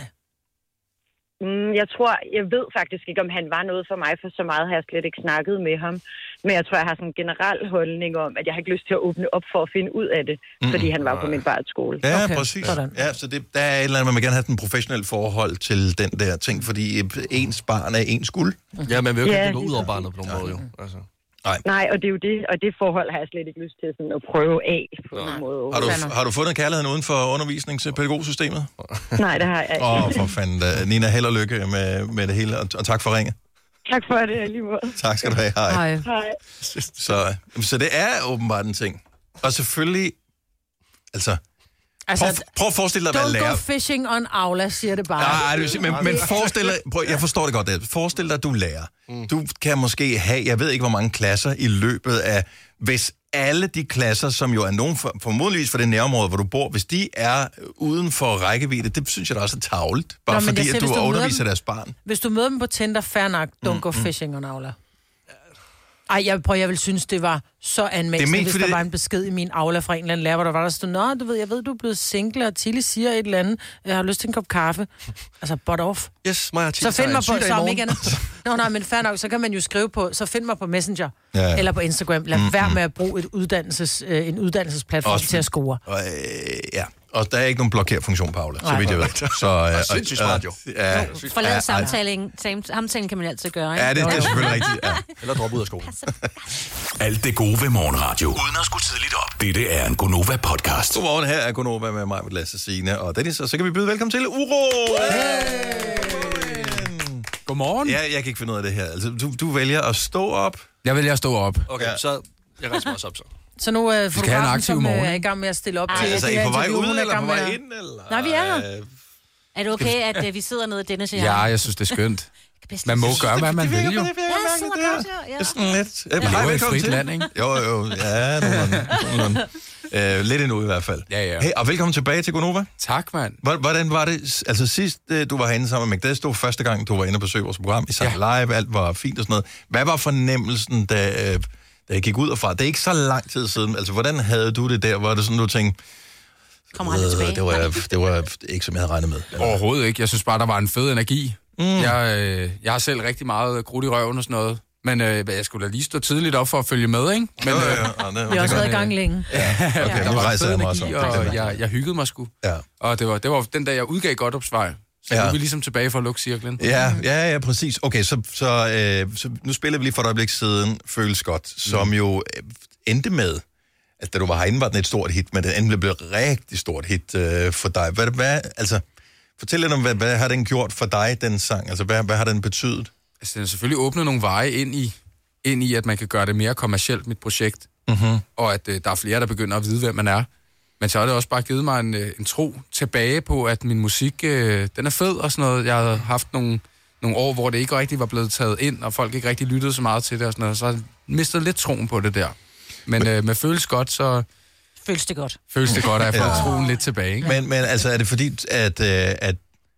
Mm, jeg tror, jeg ved faktisk ikke, om han var noget for mig, for så meget har jeg slet ikke snakket med ham. Men jeg tror, jeg har sådan en generel holdning om, at jeg har ikke lyst til at åbne op for at finde ud af det, mm. fordi han var på min barns skole. Ja, okay. Præcis. Sådan. Ja, så det, der er et eller andet, man vil gerne have den professionelle forhold til den der ting, fordi ens barn er ens skuld. Ja, man vil jo ikke ja, gå ud over barnet på nogen måde, jo. Altså. Nej. Nej, og det er jo det, og det forhold har jeg slet ikke lyst til sådan at prøve af på Nej. en måde. Har du, har du fundet kærligheden uden for undervisningspædagogsystemet? Nej, det har jeg ikke. Åh, oh, for fanden. Nina, held og lykke med, med det hele, og, og tak for ringet. Tak for det, lige måde. Tak skal du have. Hej. Hej. Hej. Så, så det er åbenbart en ting. Og selvfølgelig, altså... Altså, prøv, prøv at forestille dig at være lærer. Don't go fishing on Aula, siger det bare. Nej, det vil sige, men, men forestil dig, prøv, jeg forstår det godt, det. Forestil dig, at du er lærer. Mm. Du kan måske have, jeg ved ikke, hvor mange klasser i løbet af, hvis alle de klasser, som jo er nogen for, formodentligvis for det nærområde, hvor du bor, hvis de er uden for rækkevidde, det synes jeg da også er tarveligt. Bare Nå, fordi, siger, at du, du underviser dem, deres barn. Hvis du møder dem på Tinder, fair nok, don't mm, go fishing mm. on Aula. Ej, jeg, prøv, jeg vil synes, det var så anmægtende, hvis der det... var en besked i min Aula fra en eller anden lærer, hvor der var der stod, nå, du ved, jeg ved, du er blevet single, og Tilly siger et eller andet, jeg har lyst til en kop kaffe. Altså, butt off. Yes, mig og så find mig på, så om ikke andet. Nå, nej, men fair nok, så kan man jo skrive på, så find mig på Messenger, ja, ja. eller på Instagram. Lad mm, være med at bruge et uddannelses, øh, en uddannelsesplatform Også, til at score. Øh, ja. Og der er ikke nogen blokerfunktion på Aula, så vidt jeg ved. Så, øh, sindssygt smart jo. Ja, forlad ja, samtalen. Samtalen kan man altid gøre, ikke? Ja, det, det er selvfølgelig rigtigt. Ja. Eller droppe ud af skolen. Alt det gode ved morgenradio. Uden at skulle tidligt op. Dette er en Gonova-podcast. Godmorgen, her er Gonova med mig, Lasse, Signe og Dennis. Og så kan vi byde velkommen til Uro! Hey! Godmorgen. Ja, jeg kan ikke finde ud af det her. Altså, du, du vælger at stå op. Jeg vælger at stå op. Okay, ja. Så jeg rejser mig også op så. Så nu er uh, fotografen, som uh, er i gang med at stille op Ej, til altså, det er I på vej interview, ud, eller på vej med... ind, eller? Nej, vi er her. Er det okay, at uh, vi sidder nede i denne side? Ja, jeg synes, det er skønt. Man må gøre, hvad man vil, jo. Ja, sidder godt her. Det er sådan lidt... Det er jo et frit land, ikke? Jo, jo, ja, nogenlunde. Uh, lidt endnu i hvert fald. Ja, ja. Hey, og velkommen tilbage til Gonova. Tak, mand. Hvordan var det, altså sidst du var herinde sammen med Magda, stod første gang, du var inde og besøgte vores program, I sang ja. live, alt var fint og sådan noget. Hvad var fornemmelsen, da, da jeg gik ud og fra? Det er ikke så lang tid siden. Altså, hvordan havde du det der? Var det sådan, du tænkte... Kommer aldrig tilbage. Det var, det var ikke, som jeg havde regnet med. Eller? Overhovedet ikke. Jeg synes bare, der var en fed energi. Mm. Jeg, øh, jeg har selv rigtig meget krudt i røven og sådan noget. Men øh, jeg skulle da lige stå tidligt op for at følge med, ikke? Men, jo, jo, jo. Øh, vi har også været i gang længe. Ja, okay, der nu var rejser jeg mig også. Og jeg, jeg hyggede mig sgu. Ja. Og det var, det var den dag, jeg udgav godt opsvej. Så ja. Nu er vi ligesom tilbage for at lukke cirklen. Ja, ja, ja, præcis. Okay, så, så, øh, så nu spiller vi lige for et øjeblik siden Føles Godt, som mm. jo øh, endte med, at da du var herinde, var den et stort hit, men den endelig blev et rigtig stort hit øh, for dig. Hvad, hvad, altså, fortæl lidt om, hvad, hvad har den gjort for dig, den sang? Altså, hvad, hvad har den betydet? Altså, den har selvfølgelig åbnet nogle veje ind i, ind i, at man kan gøre det mere kommercielt, mit projekt. Mm-hmm. Og at øh, der er flere, der begynder at vide, hvem man er. Men så har det også bare givet mig en, en tro tilbage på, at min musik, øh, den er fed og sådan noget. Jeg har haft nogle, nogle år, hvor det ikke rigtig var blevet taget ind, og folk ikke rigtig lyttede så meget til det og sådan noget. Så har jeg mistet lidt troen på det der. Men øh, med Føles Godt, så føles det godt. Føles det godt, at jeg får Ja. troen lidt tilbage, ikke? Men, men altså, er det fordi, at, øh, at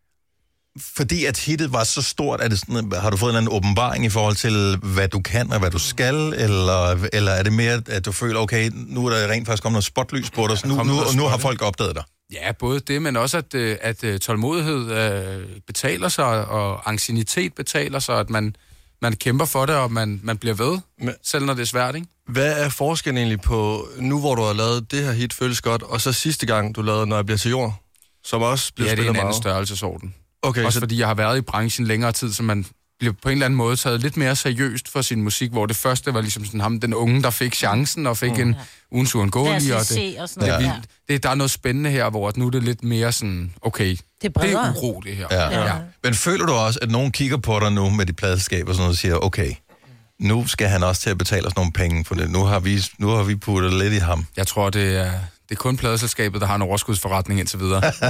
fordi at hittet var så stort, er det sådan, har du fået en eller anden åbenbaring i forhold til, hvad du kan og hvad du skal, eller, eller er det mere, at du føler, okay, nu er der rent faktisk kommet noget spotlys på dig, så nu, nu, nu har folk opdaget dig? Ja, både det, men også, at, øh, at øh, tålmodighed øh, betaler sig, og anciennitet betaler sig, at man, man kæmper for det, og man, man bliver ved, men, selv når det er svært, ikke? Hvad er forskellen egentlig på, nu hvor du har lavet det her hit, føles godt, og så sidste gang, du lavede Når jeg bliver til jord, som også bliver ja, spillet meget? Ja, det er en anden størrelsesorden. Okay, også så... fordi jeg har været i branchen længere tid, så man bliver på en eller anden måde taget lidt mere seriøst for sin musik, hvor det første var ligesom sådan ham, den unge, der fik chancen og fik mm. en ugens uundgåelig. Og det, og sådan noget. Det, det, det, der er noget spændende her, hvor nu er det lidt mere sådan, okay, det er, det er uro, det her. Ja. Ja. Ja. Men føler du også, at nogen kigger på dig nu med de pladeskaber og sådan noget, og siger, okay, nu skal han også til at betale os nogle penge for det. Nu har vi, nu har vi puttet lidt i ham. Jeg tror, det er... Det er kun pladeselskabet, der har en overskudsforretning indtil videre. Uh.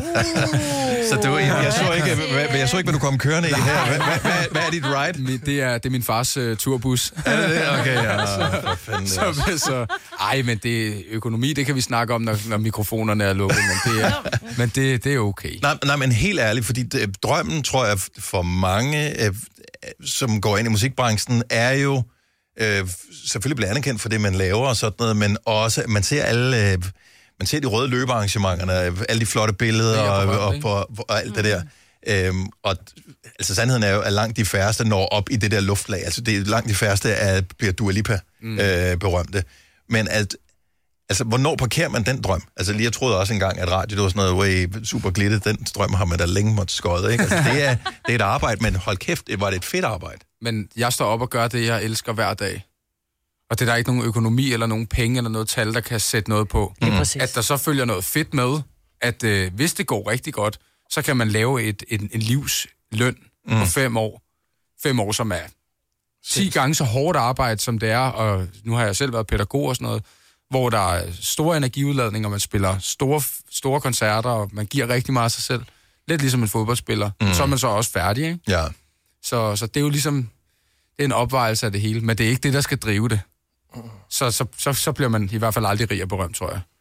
Så du, jeg, jeg, så ikke, hvad, jeg så ikke, hvad du kom kørende i her. Hvad, hvad, hvad, hvad er dit ride? Det er, det er min fars uh, turbus. Er det det? Okay, ja. så, så, så, ej, men det, økonomi, det kan vi snakke om, når, når mikrofonerne er lukket, men det er, men det, det er okay. Nej, nej, men helt ærligt, fordi det, drømmen, tror jeg, for mange, øh, som går ind i musikbranchen, er jo øh, selvfølgelig bliver anerkendt for det, man laver og sådan noget, men også, man ser alle... Øh, Man ser de røde løbearrangementerne, alle de flotte billeder og, og, og, og, og alt det der. Øhm, og altså, sandheden er jo, at langt de færreste når op i det der luftlag. Altså, det er langt de færreste, at bliver Dua Lipa mm. øh, berømte. Men at, altså, hvornår parkerer man den drøm? Altså, lige jeg troede også engang, at radio, det var sådan noget, way, super glittet. Den drøm har man da længe måtte skøde, ikke? Altså, det er, det er et arbejde, men hold kæft, det var det et fedt arbejde. Men jeg står op og gør det, jeg elsker hver dag. Og det er der ikke nogen økonomi eller nogen penge eller noget tal, der kan sætte noget på. Mm. At der så følger noget fedt med, at øh, hvis det går rigtig godt, så kan man lave et, en, en livsløn mm. på fem år. Fem år, som er ti gange så hårdt arbejde, som det er. Og nu har jeg selv været pædagog og sådan noget, hvor der er store energiudladninger, man spiller store, store koncerter, og man giver rigtig meget af sig selv. Lidt ligesom en fodboldspiller. Mm. Så er man så også færdig, ikke? Ja. Så, så det er jo ligesom det er en opvejelse af det hele, men det er ikke det, der skal drive det. Så, så, så, så bliver man i hvert fald aldrig rig og berømt, tror jeg.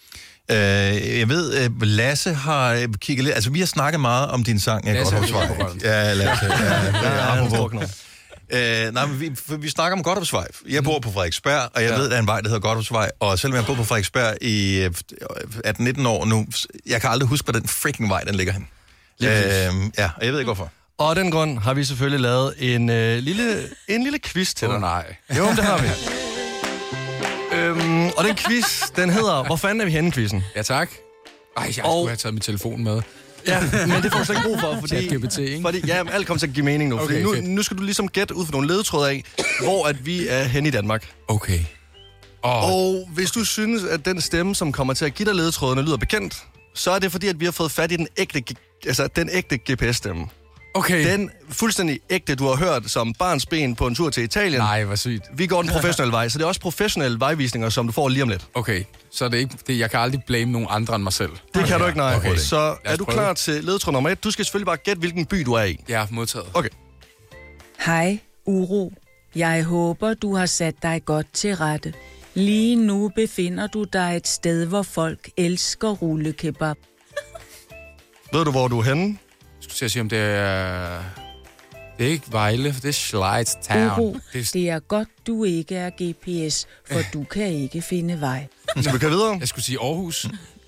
Øh, jeg ved, øh, Lasse har kigget lidt... Altså, vi har snakket meget om din sang, jeg Lasse godt hos Vej. Ja, Lasse. Ja, ja, ja, øh, nej, men vi, vi snakker om Godthåbsvej. Jeg bor på Frederiksberg, og jeg ja. ved, at der er en vej, der hedder Godthåbsvej. Og selvom jeg bor på Frederiksberg i atten nitten år nu, jeg kan aldrig huske, hvor den freaking vej, den ligger hen. Øh, ja, og jeg ved ikke, hvorfor. Og af den grund har vi selvfølgelig lavet en, øh, lille, en lille quiz til dig. Oh, nej. Jo, det har vi. øhm, og den quiz, den hedder, hvor fanden er vi henne, quizzen? Ja, tak. Ej, jeg og... skulle have taget min telefon med. Ja, men det får du slet ikke brug for, fordi... G P T, ikke? Fordi, ja, alt kommer til at give mening nu. Okay, fordi nu, nu skal du ligesom gætte ud for nogle ledetråde af, hvor at vi er henne i Danmark. Okay. Oh. Og hvis du synes, at den stemme, som kommer til at give dig ledetrådene, lyder bekendt, så er det fordi, at vi har fået fat i den ægte, altså den ægte G P S-stemme. Okay. Den fuldstændig ægte, du har hørt som barns ben på en tur til Italien. Nej, hvor sygt. Vi går den professionelle vej, så det er også professionelle vejvisninger, som du får lige om lidt. Okay, så det er ikke, det, jeg kan aldrig blame nogen andre end mig selv. Det kan du ikke, nej. Okay. Så er du klar til ledetråd nummer et? Du skal selvfølgelig bare gætte, hvilken by du er i. Ja, modtaget. Okay. Hej, Uro. Jeg håber, du har sat dig godt til rette. Lige nu befinder du dig et sted, hvor folk elsker rullekebab. Ved du, hvor du er henne? Jeg skulle sige, om det er... Det er ikke Vejle, det er Schleiz Town. Uro, det er... det er godt, du ikke er G P S, for du kan ikke finde vej. Så vi kan videre? Jeg skulle sige Aarhus.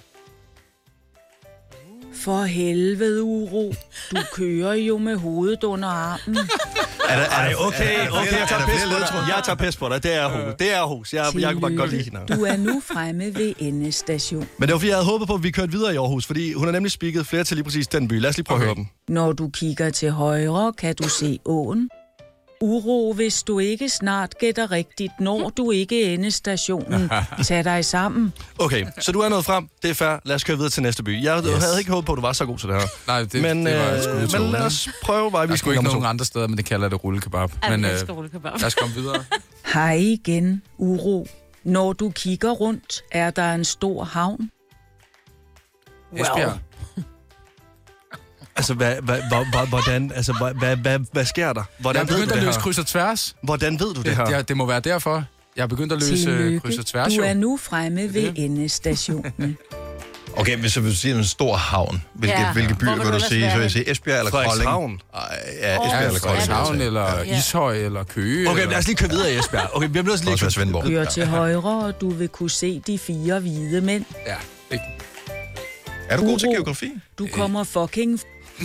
For helvede, Uro. Du kører jo med hovedet under armen. Er der, er der, okay, okay, jeg tager pis på dig. Jeg tager pis på dig. Det er Aarhus. Det er Aarhus. Jeg, jeg kunne bare godt lide hende. Du er nu fremme ved endestation. Men det var fordi, jeg havde håbet på, at vi kørte videre i Aarhus, fordi hun har nemlig spiket flere til lige præcis den by. Lad os lige prøve okay. at høre dem. Når du kigger til højre, kan du se åen. Uro, hvis du ikke snart gætter rigtigt, når du ikke endestationen. Tag dig sammen. Okay, så du er nået frem. Det er fair. Lad os køre videre til næste by. Jeg yes. havde ikke håbet på, at du var så god til det her. Nej, det, men, det var øh, sgu men lad os prøve vej. Vi skal ikke nogen andre steder, men det kalder det rullekebab. Men, men øh, rullekebab. lad os komme videre. Hej igen, Uro. Når du kigger rundt, er der en stor havn. Esbjerg. Wow. Altså, hvad, hvad, hvad, hvordan, altså, hvad, hvad, hvad, hvad sker der? Hvordan jeg er begyndt at løse kryds og tværs. Hvordan ved du det, det her? Det, det må være derfor. Jeg er begyndt at løse Tillykke. kryds og tværs. Du jo. er nu fremme ved endestationen. Okay, hvis jeg vil sige en stor havn, hvilke, Ja. hvilke byer Hvor vil vil du du sige? ellers Så vil være jeg sige Esbjerg eller Kolding? Frederikshavn. Ej, ja, Esbjerg eller Kolding. Frederikshavn, eller Ja. Ishøj, eller Køge. Okay, eller... lad os lige køre videre i Esbjerg. Okay, vi bliver nødt til lige Også være Svendborg. Kør til højre, og du vil kunne se de fire hvide mænd. Ja, det... Er du god til geografi? Du kommer fucking...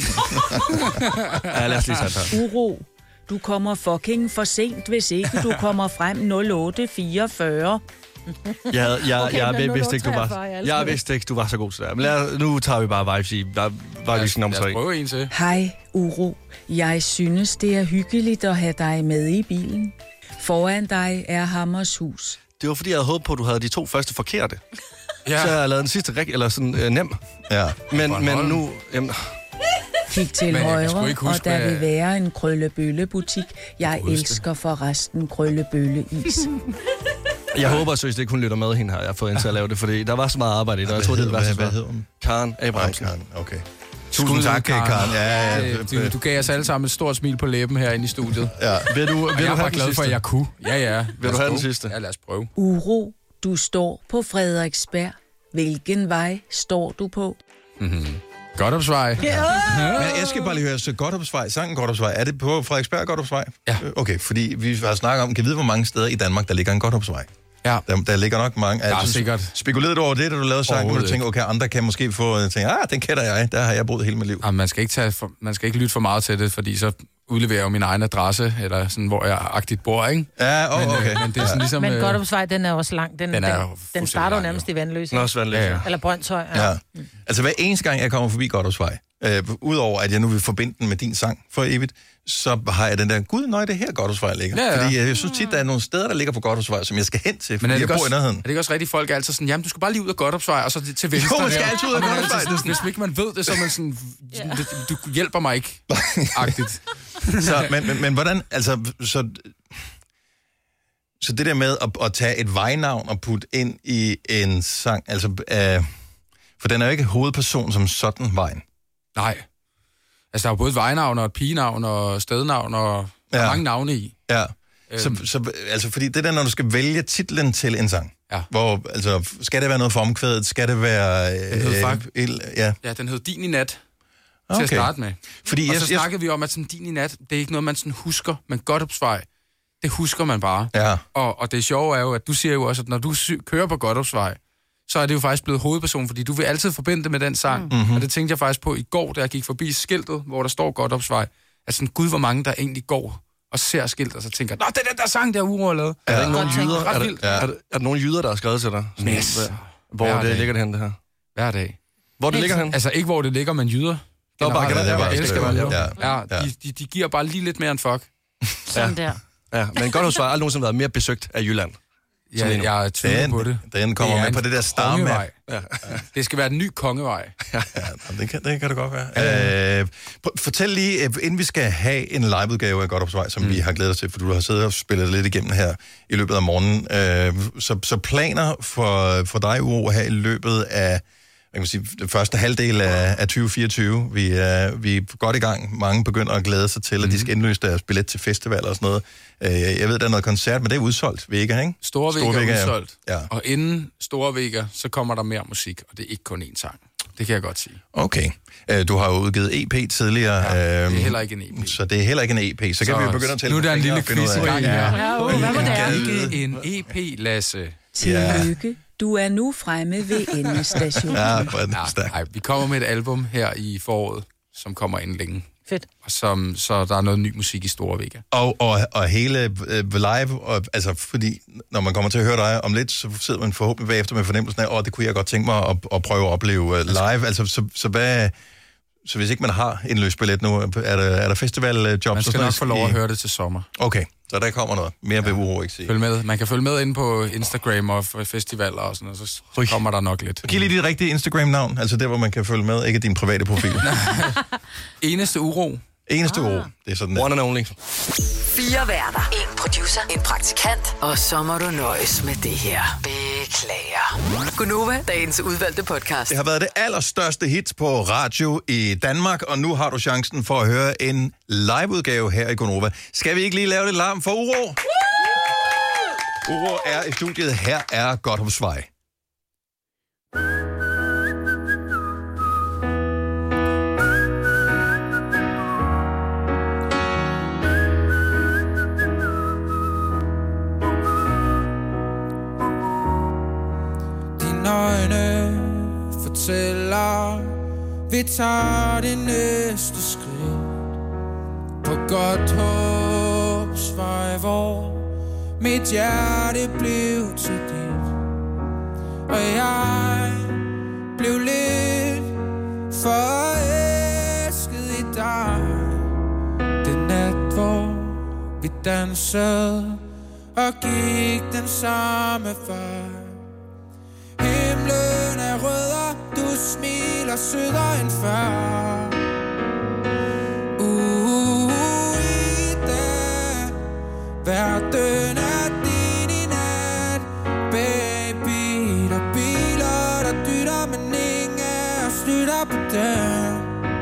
Ja, lad os lige tage det her. Uro. Du kommer fucking for sent, hvis ikke du kommer frem nul otte fireogfyrre. Jeg, havde, jeg, Okay, jeg, men jeg, nu vidste er ikke, du du var, treogfyrre, jeg elsker jeg det. vidste ikke, du var så god til det. Men lad, nu tager vi bare vibes i. Der, vibes nummer tre. prøve en til. Hej, Uro. Jeg synes, det er hyggeligt at have dig med i bilen. Foran dig er Hammershus. Det var fordi, jeg havde håbet på, at du havde de to første forkerte. Ja. Så jeg har lavet den sidste rig, eller sådan øh, nem. Ja. Men, men nu... Jamen, Kig til Men jeg kan sgu højre, ikke huske, og der hvad- vil være en krøllebølle-butik. Jeg huske det. elsker forresten krøllebølle-is. jeg håber seriøst ikke, hun lytter med hende her. Jeg har fået hende til at lave det, fordi der var så meget arbejde i det, og jeg troede, det ville være så Hvad svært. hedder hun? Karen Abrahamsen. Karen, okay. Tusind tak, Karen. Ja, ja, Øh, Du, du gav os alle sammen et stort smil på læben herinde i studiet. Ja. Vil du, Og vil jeg du er have bare den glad for, sidste? at jeg kunne. Ja, ja. Vil du have den sidste? Ja, lad os prøve. Uro, du står på Frederiksberg. Hvilken vej står du på? Mm-hmm. Godtopsvej. Men jeg skal bare lige høre, så Godthåbsvej, sangen Godthåbsvej, er det på Frederiksberg Godthåbsvej? Ja. Okay, fordi vi har snakket om, kan vide, hvor mange steder i Danmark, der ligger en Godthåbsvej? Ja. Der, der ligger nok mange. Der er Altså, sikkert. Spekulerede du over det, da du lavede sangen, hvor du Overhovedet tænker, okay, andre kan måske få, jeg tænker, ah, den kender jeg, der har jeg boet hele mit liv. Jamen, man skal ikke tage for, man skal ikke lytte for meget til det, fordi så udleverer jeg jo min egen adresse, eller sådan, hvor jeg agtigt bor, ikke? Ja, oh, men, okay. øh, men det er sådan ligesom... Men øh, Godthåbsvej, den er også lang. Den, Den er jo den, den starter jo lang, nærmest i Vandløse. Den er også Vandløse, ja. Eller Brøndshøj. Ja. Ja. Altså hver eneste gang, jeg kommer forbi Godthåbsvej, øh, udover at jeg nu vil forbinde den med din sang for evigt, så har jeg den der, gud, nej, det er her Godthåbsvej ligger. Ja, ja. Fordi jeg synes tit, der er nogle steder, der ligger på Godthåbsvej, som jeg skal hen til, Men fordi er det, jeg ikke bor også, i nærheden. er det ikke også rigtigt, folk er altid sådan, jamen, du skal bare lige ud af Godthåbsvej, og så til venstre. Jo, man skal der. altid ud af Og man er Godthåbsvej. altid sådan, Hvis ikke man ved det, så er man sådan, du, du hjælper mig ikke, agtigt. Så, men, men, men hvordan, altså, så, så det der med at, at tage et vejnavn og putte ind i en sang, altså, øh, for den er jo ikke hovedperson som sådan vejen. Nej. Altså, der er jo både et vejnavn og et pigenavn og stednavn og ja. Ja. mange navne i. Ja, Øhm. så, så, altså, fordi det der, når du skal vælge titlen til en sang, ja. hvor, altså, skal det være noget for omkvædet, skal det være... Den hed øh, fakt- el, ja. Ja, den hed Din i nat. Til Okay. at starte med. Fordi og jeg- så jeg- snakkede vi om, at sådan, Din i nat, det er ikke noget, man sådan husker, men Godthåbsvej, det husker man bare. Ja. Og, og det sjove er jo, at du siger jo også, at når du sy- kører på Godthåbsvej, så er det jo faktisk blevet hovedperson, fordi du vil altid forbinde det med den sang. Mm. Mhm. Og det tænkte jeg faktisk på i går, da jeg gik forbi skiltet, hvor der står Godthåbsvej. At sådan, gud, hvor mange der egentlig går og ser skiltet, og så tænker, nå, det er den der sang, der Uro har lavet. Er der ikke nogen Godt tænkt. jyder? Ret Er der, vildt. er, der, er der nogen jyder, der har skrevet til dig? Sådan, Yes. hvad- Hvor Hver det dag. ligger det hen, det her? Hver dag. Hvor det ligger hen? Altså ikke, hvor det ligger, men jyder. Nå, bare generelt, jeg ja, elsker det er bare bare- jyder. Ja, ja. de, de, de giver bare lige lidt mere end fuck. Sådan der. Ja, men Godthåbsvej har aldrig nogensinde været mere besøgt af Jylland. Ja, jeg tvivler Den- på det. den kommer Det er med på en det der star-map. kongevej. Ja. Det skal være den nye kongevej. Ja, det kan, det kan det godt være. Ja. Øh, pr- fortæl lige, øh, inden vi skal have en liveudgave af Godthåbsvej, som mm. vi har glædet os til, for du har siddet og spillet lidt igennem her i løbet af morgenen. Øh, så, så planer for, for dig, Uro, her i løbet af jeg kan sige, den første halvdel af, af tyve fireogtyve. Vi er, vi er godt i gang. Mange begynder at glæde sig til, at de skal indløse deres billet til festivaler og sådan noget. Øh, jeg ved, der er noget koncert, men det er udsolgt. Vega, ikke? Store Vega er udsolgt. Ja. Og inden Store Vega, så kommer der mere musik, og det er ikke kun én sang. Det kan jeg godt sige. Okay. Øh, du har jo udgivet E P tidligere. Ja, det er heller ikke en E P. Så det er heller ikke en E P. Så, så kan vi jo begynde at tælle. Nu er der en lille og finde ud quiz af- i gang her. Ja, oh, hvad må det er? Ikke en E P, Lasse. Tillykke. Du er nu fremme ved endestationen. Ja, hvor er den Ja, stærk. nej, vi kommer med et album her i foråret, som kommer inden længe. Fedt. Og som, så der er noget ny musik i Store Vega. Og, og, og hele øh, live, og, altså fordi når man kommer til at høre dig om lidt, så sidder man forhåbentlig bagefter med fornemmelsen af, åh, det kunne jeg godt tænke mig at, at prøve at opleve øh, live. Altså, så, så hvad... Så hvis ikke man har en løsbillet nu, er der, er der festivaljobs? Man skal nok få lov at høre det til sommer. Okay, så der kommer noget. Mere ja. vil Uro ikke sige. Følg med. Man kan følge med inde på Instagram og f- festivaler og sådan noget, så Ui. kommer der nok lidt. Giv lige dit rigtige Instagram-navn, altså der, hvor man kan følge med, ikke din private profil. Eneste Uro. Eneste ah. Uro, det er sådan One and only. Fire værter. En producer. En praktikant. Og så må du nøjes med det her. Beklager. Gunova, dagens udvalgte podcast. Det har været det allerstørste hit på radio i Danmark, og nu har du chancen for at høre en liveudgave her i Gonova. Skal vi ikke lige lave lidt larm for Uro? Uro er i studiet. Her er Godthåbsvej. Dine øjne fortæller, vi tager det næste skridt på Godthåbsvej, hvor mit hjerte blev til dit, og jeg blev lidt forelsket i dig. Den nat, hvor vi dansede og gik den samme vej. Himlen er rød, og du smiler sødere end før. Uh, i dag, verden er din i nat. Baby, der biler, der dytter, men ingen af os lytter på den.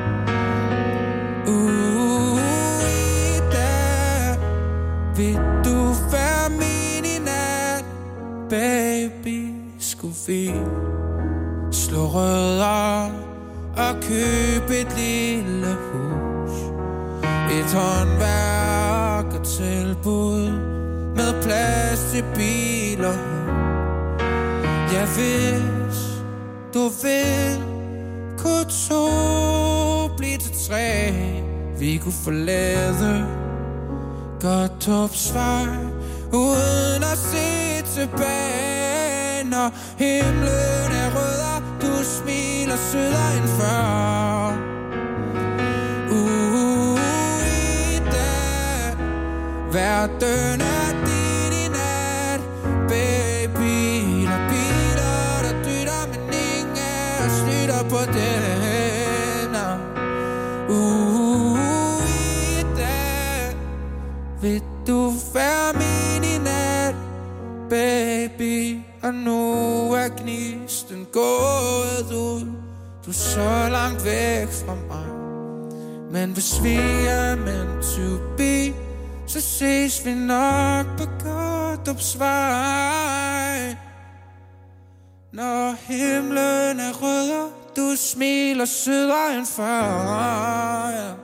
Uh, i dag, vil du være min i nat. Baby, skulle vi slå rødder og købe et lille hus, et håndværkertilbud med plads til bil og hund. Ja, hvis du vil, kunne to blive til tre. Vi kunne forlade Godthåbsvej uden at se tilbage. Når himlen er rød, og du smiler sødere end før. Uh, i dag, verden er din i nat. Baby, der biler, der dytter, men ingen af os lytter på den. Uh, i dag, vil du være min i nat. Baby, og nu er gnisten gået ud. Du er så langt væk fra mig, men hvis vi er meant to be, så ses vi nok på Godthåbsvej. Når himlen er rød, og du smiler sødere end før.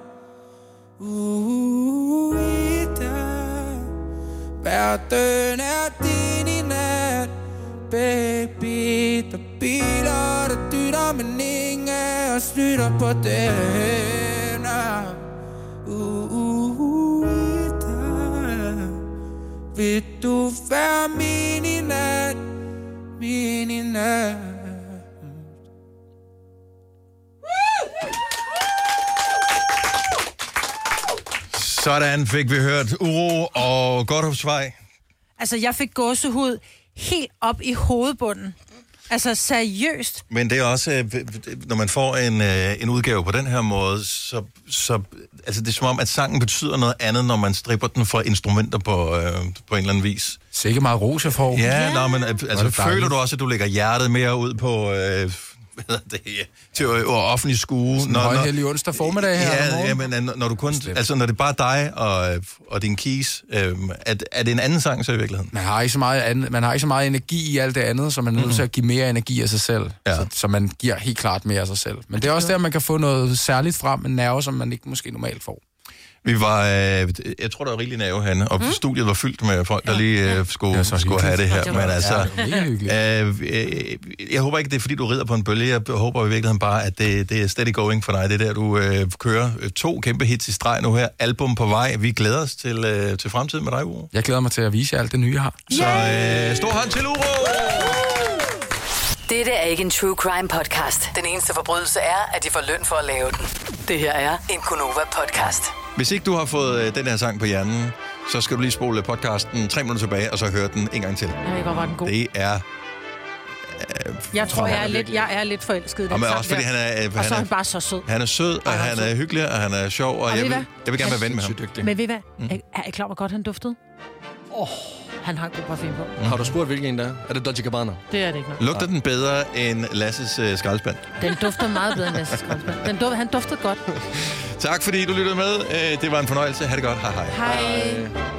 Uh, i dag, verden er din i nat. Baby, der biler, der dytter, men ingen af os lytter på den. Uh, uh, uh, i dag, vil du være min i nat, min i nat. Sådan fik vi hørt Uro og Godthåbsvej. Altså, jeg fik gåsehud helt op i hovedbunden. Altså, seriøst. Men det er også, når man får en, en udgave på den her måde, så, så altså, det er som om, at sangen betyder noget andet, når man stripper den for instrumenter på, øh, på en eller anden vis. Sikke meget rosa for. Ja, ja. Nå, men altså, føler du også, at du lægger hjertet mere ud på... Øh, det, til offentlig skue. Sådan en højhellig onsdag formiddag her. Ja, ja, men når du kun, altså når det er bare dig og, og din keys, øh, er, er det en anden sang så i virkeligheden? Man har ikke så meget, andet, man har ikke så meget energi i alt det andet, så man er nødt til at give mere energi af sig selv. Ja. Så, så man giver helt klart mere af sig selv. Men det er også der, man kan få noget særligt frem, en nerve, som man ikke måske normalt får. Vi var, øh, jeg tror, der var rigtig nerve, Hanne, og mm. studiet var fyldt med folk, der lige øh, skulle, skulle have det her. Det men altså, ja, øh, øh, jeg håber ikke, det er, fordi du rider på en bølge. Jeg håber i virkeligheden bare, at det, det er steady going for dig. Det er der, du øh, kører to kæmpe hits i streg nu her. Album på vej. Vi glæder os til, øh, til fremtiden med dig, Uro. Jeg glæder mig til at vise jer alt det nye, jeg har. Så øh, stor hånd til Uro! Dette er ikke en true crime podcast. Den eneste forbrydelse er, at de får løn for at lave den. Det her er en Gonova podcast. Hvis ikke du har fået øh, den her sang på hjernen, så skal du lige spole podcasten tre minutter tilbage, og så høre den en gang til. Jeg ved godt, var den god. Det er... Øh, jeg tror, jeg er, lidt, jeg er lidt forelsket i den sang. sang også fordi han er... Øh, og så er han bare så sød. Han er sød, og han er hyggelig, og han er sjov, og, og jeg, vil, jeg vil gerne være ven med ham. Men ved I hvad? Mm. Er, er I klar, hvor godt han duftede? Åh, oh, han har en god parfume på. Mm. Har du spurgt, hvilken en der er? Er det Dolce Gabbana? Det er det ikke nok. Lugter den bedre end Lasses øh, skraldespand? Den dufter meget bedre end Lasses skraldespand. Den dufter, han duftede godt. Tak fordi du lyttede med. Det var en fornøjelse. Ha' det godt. Hej hej. Hej.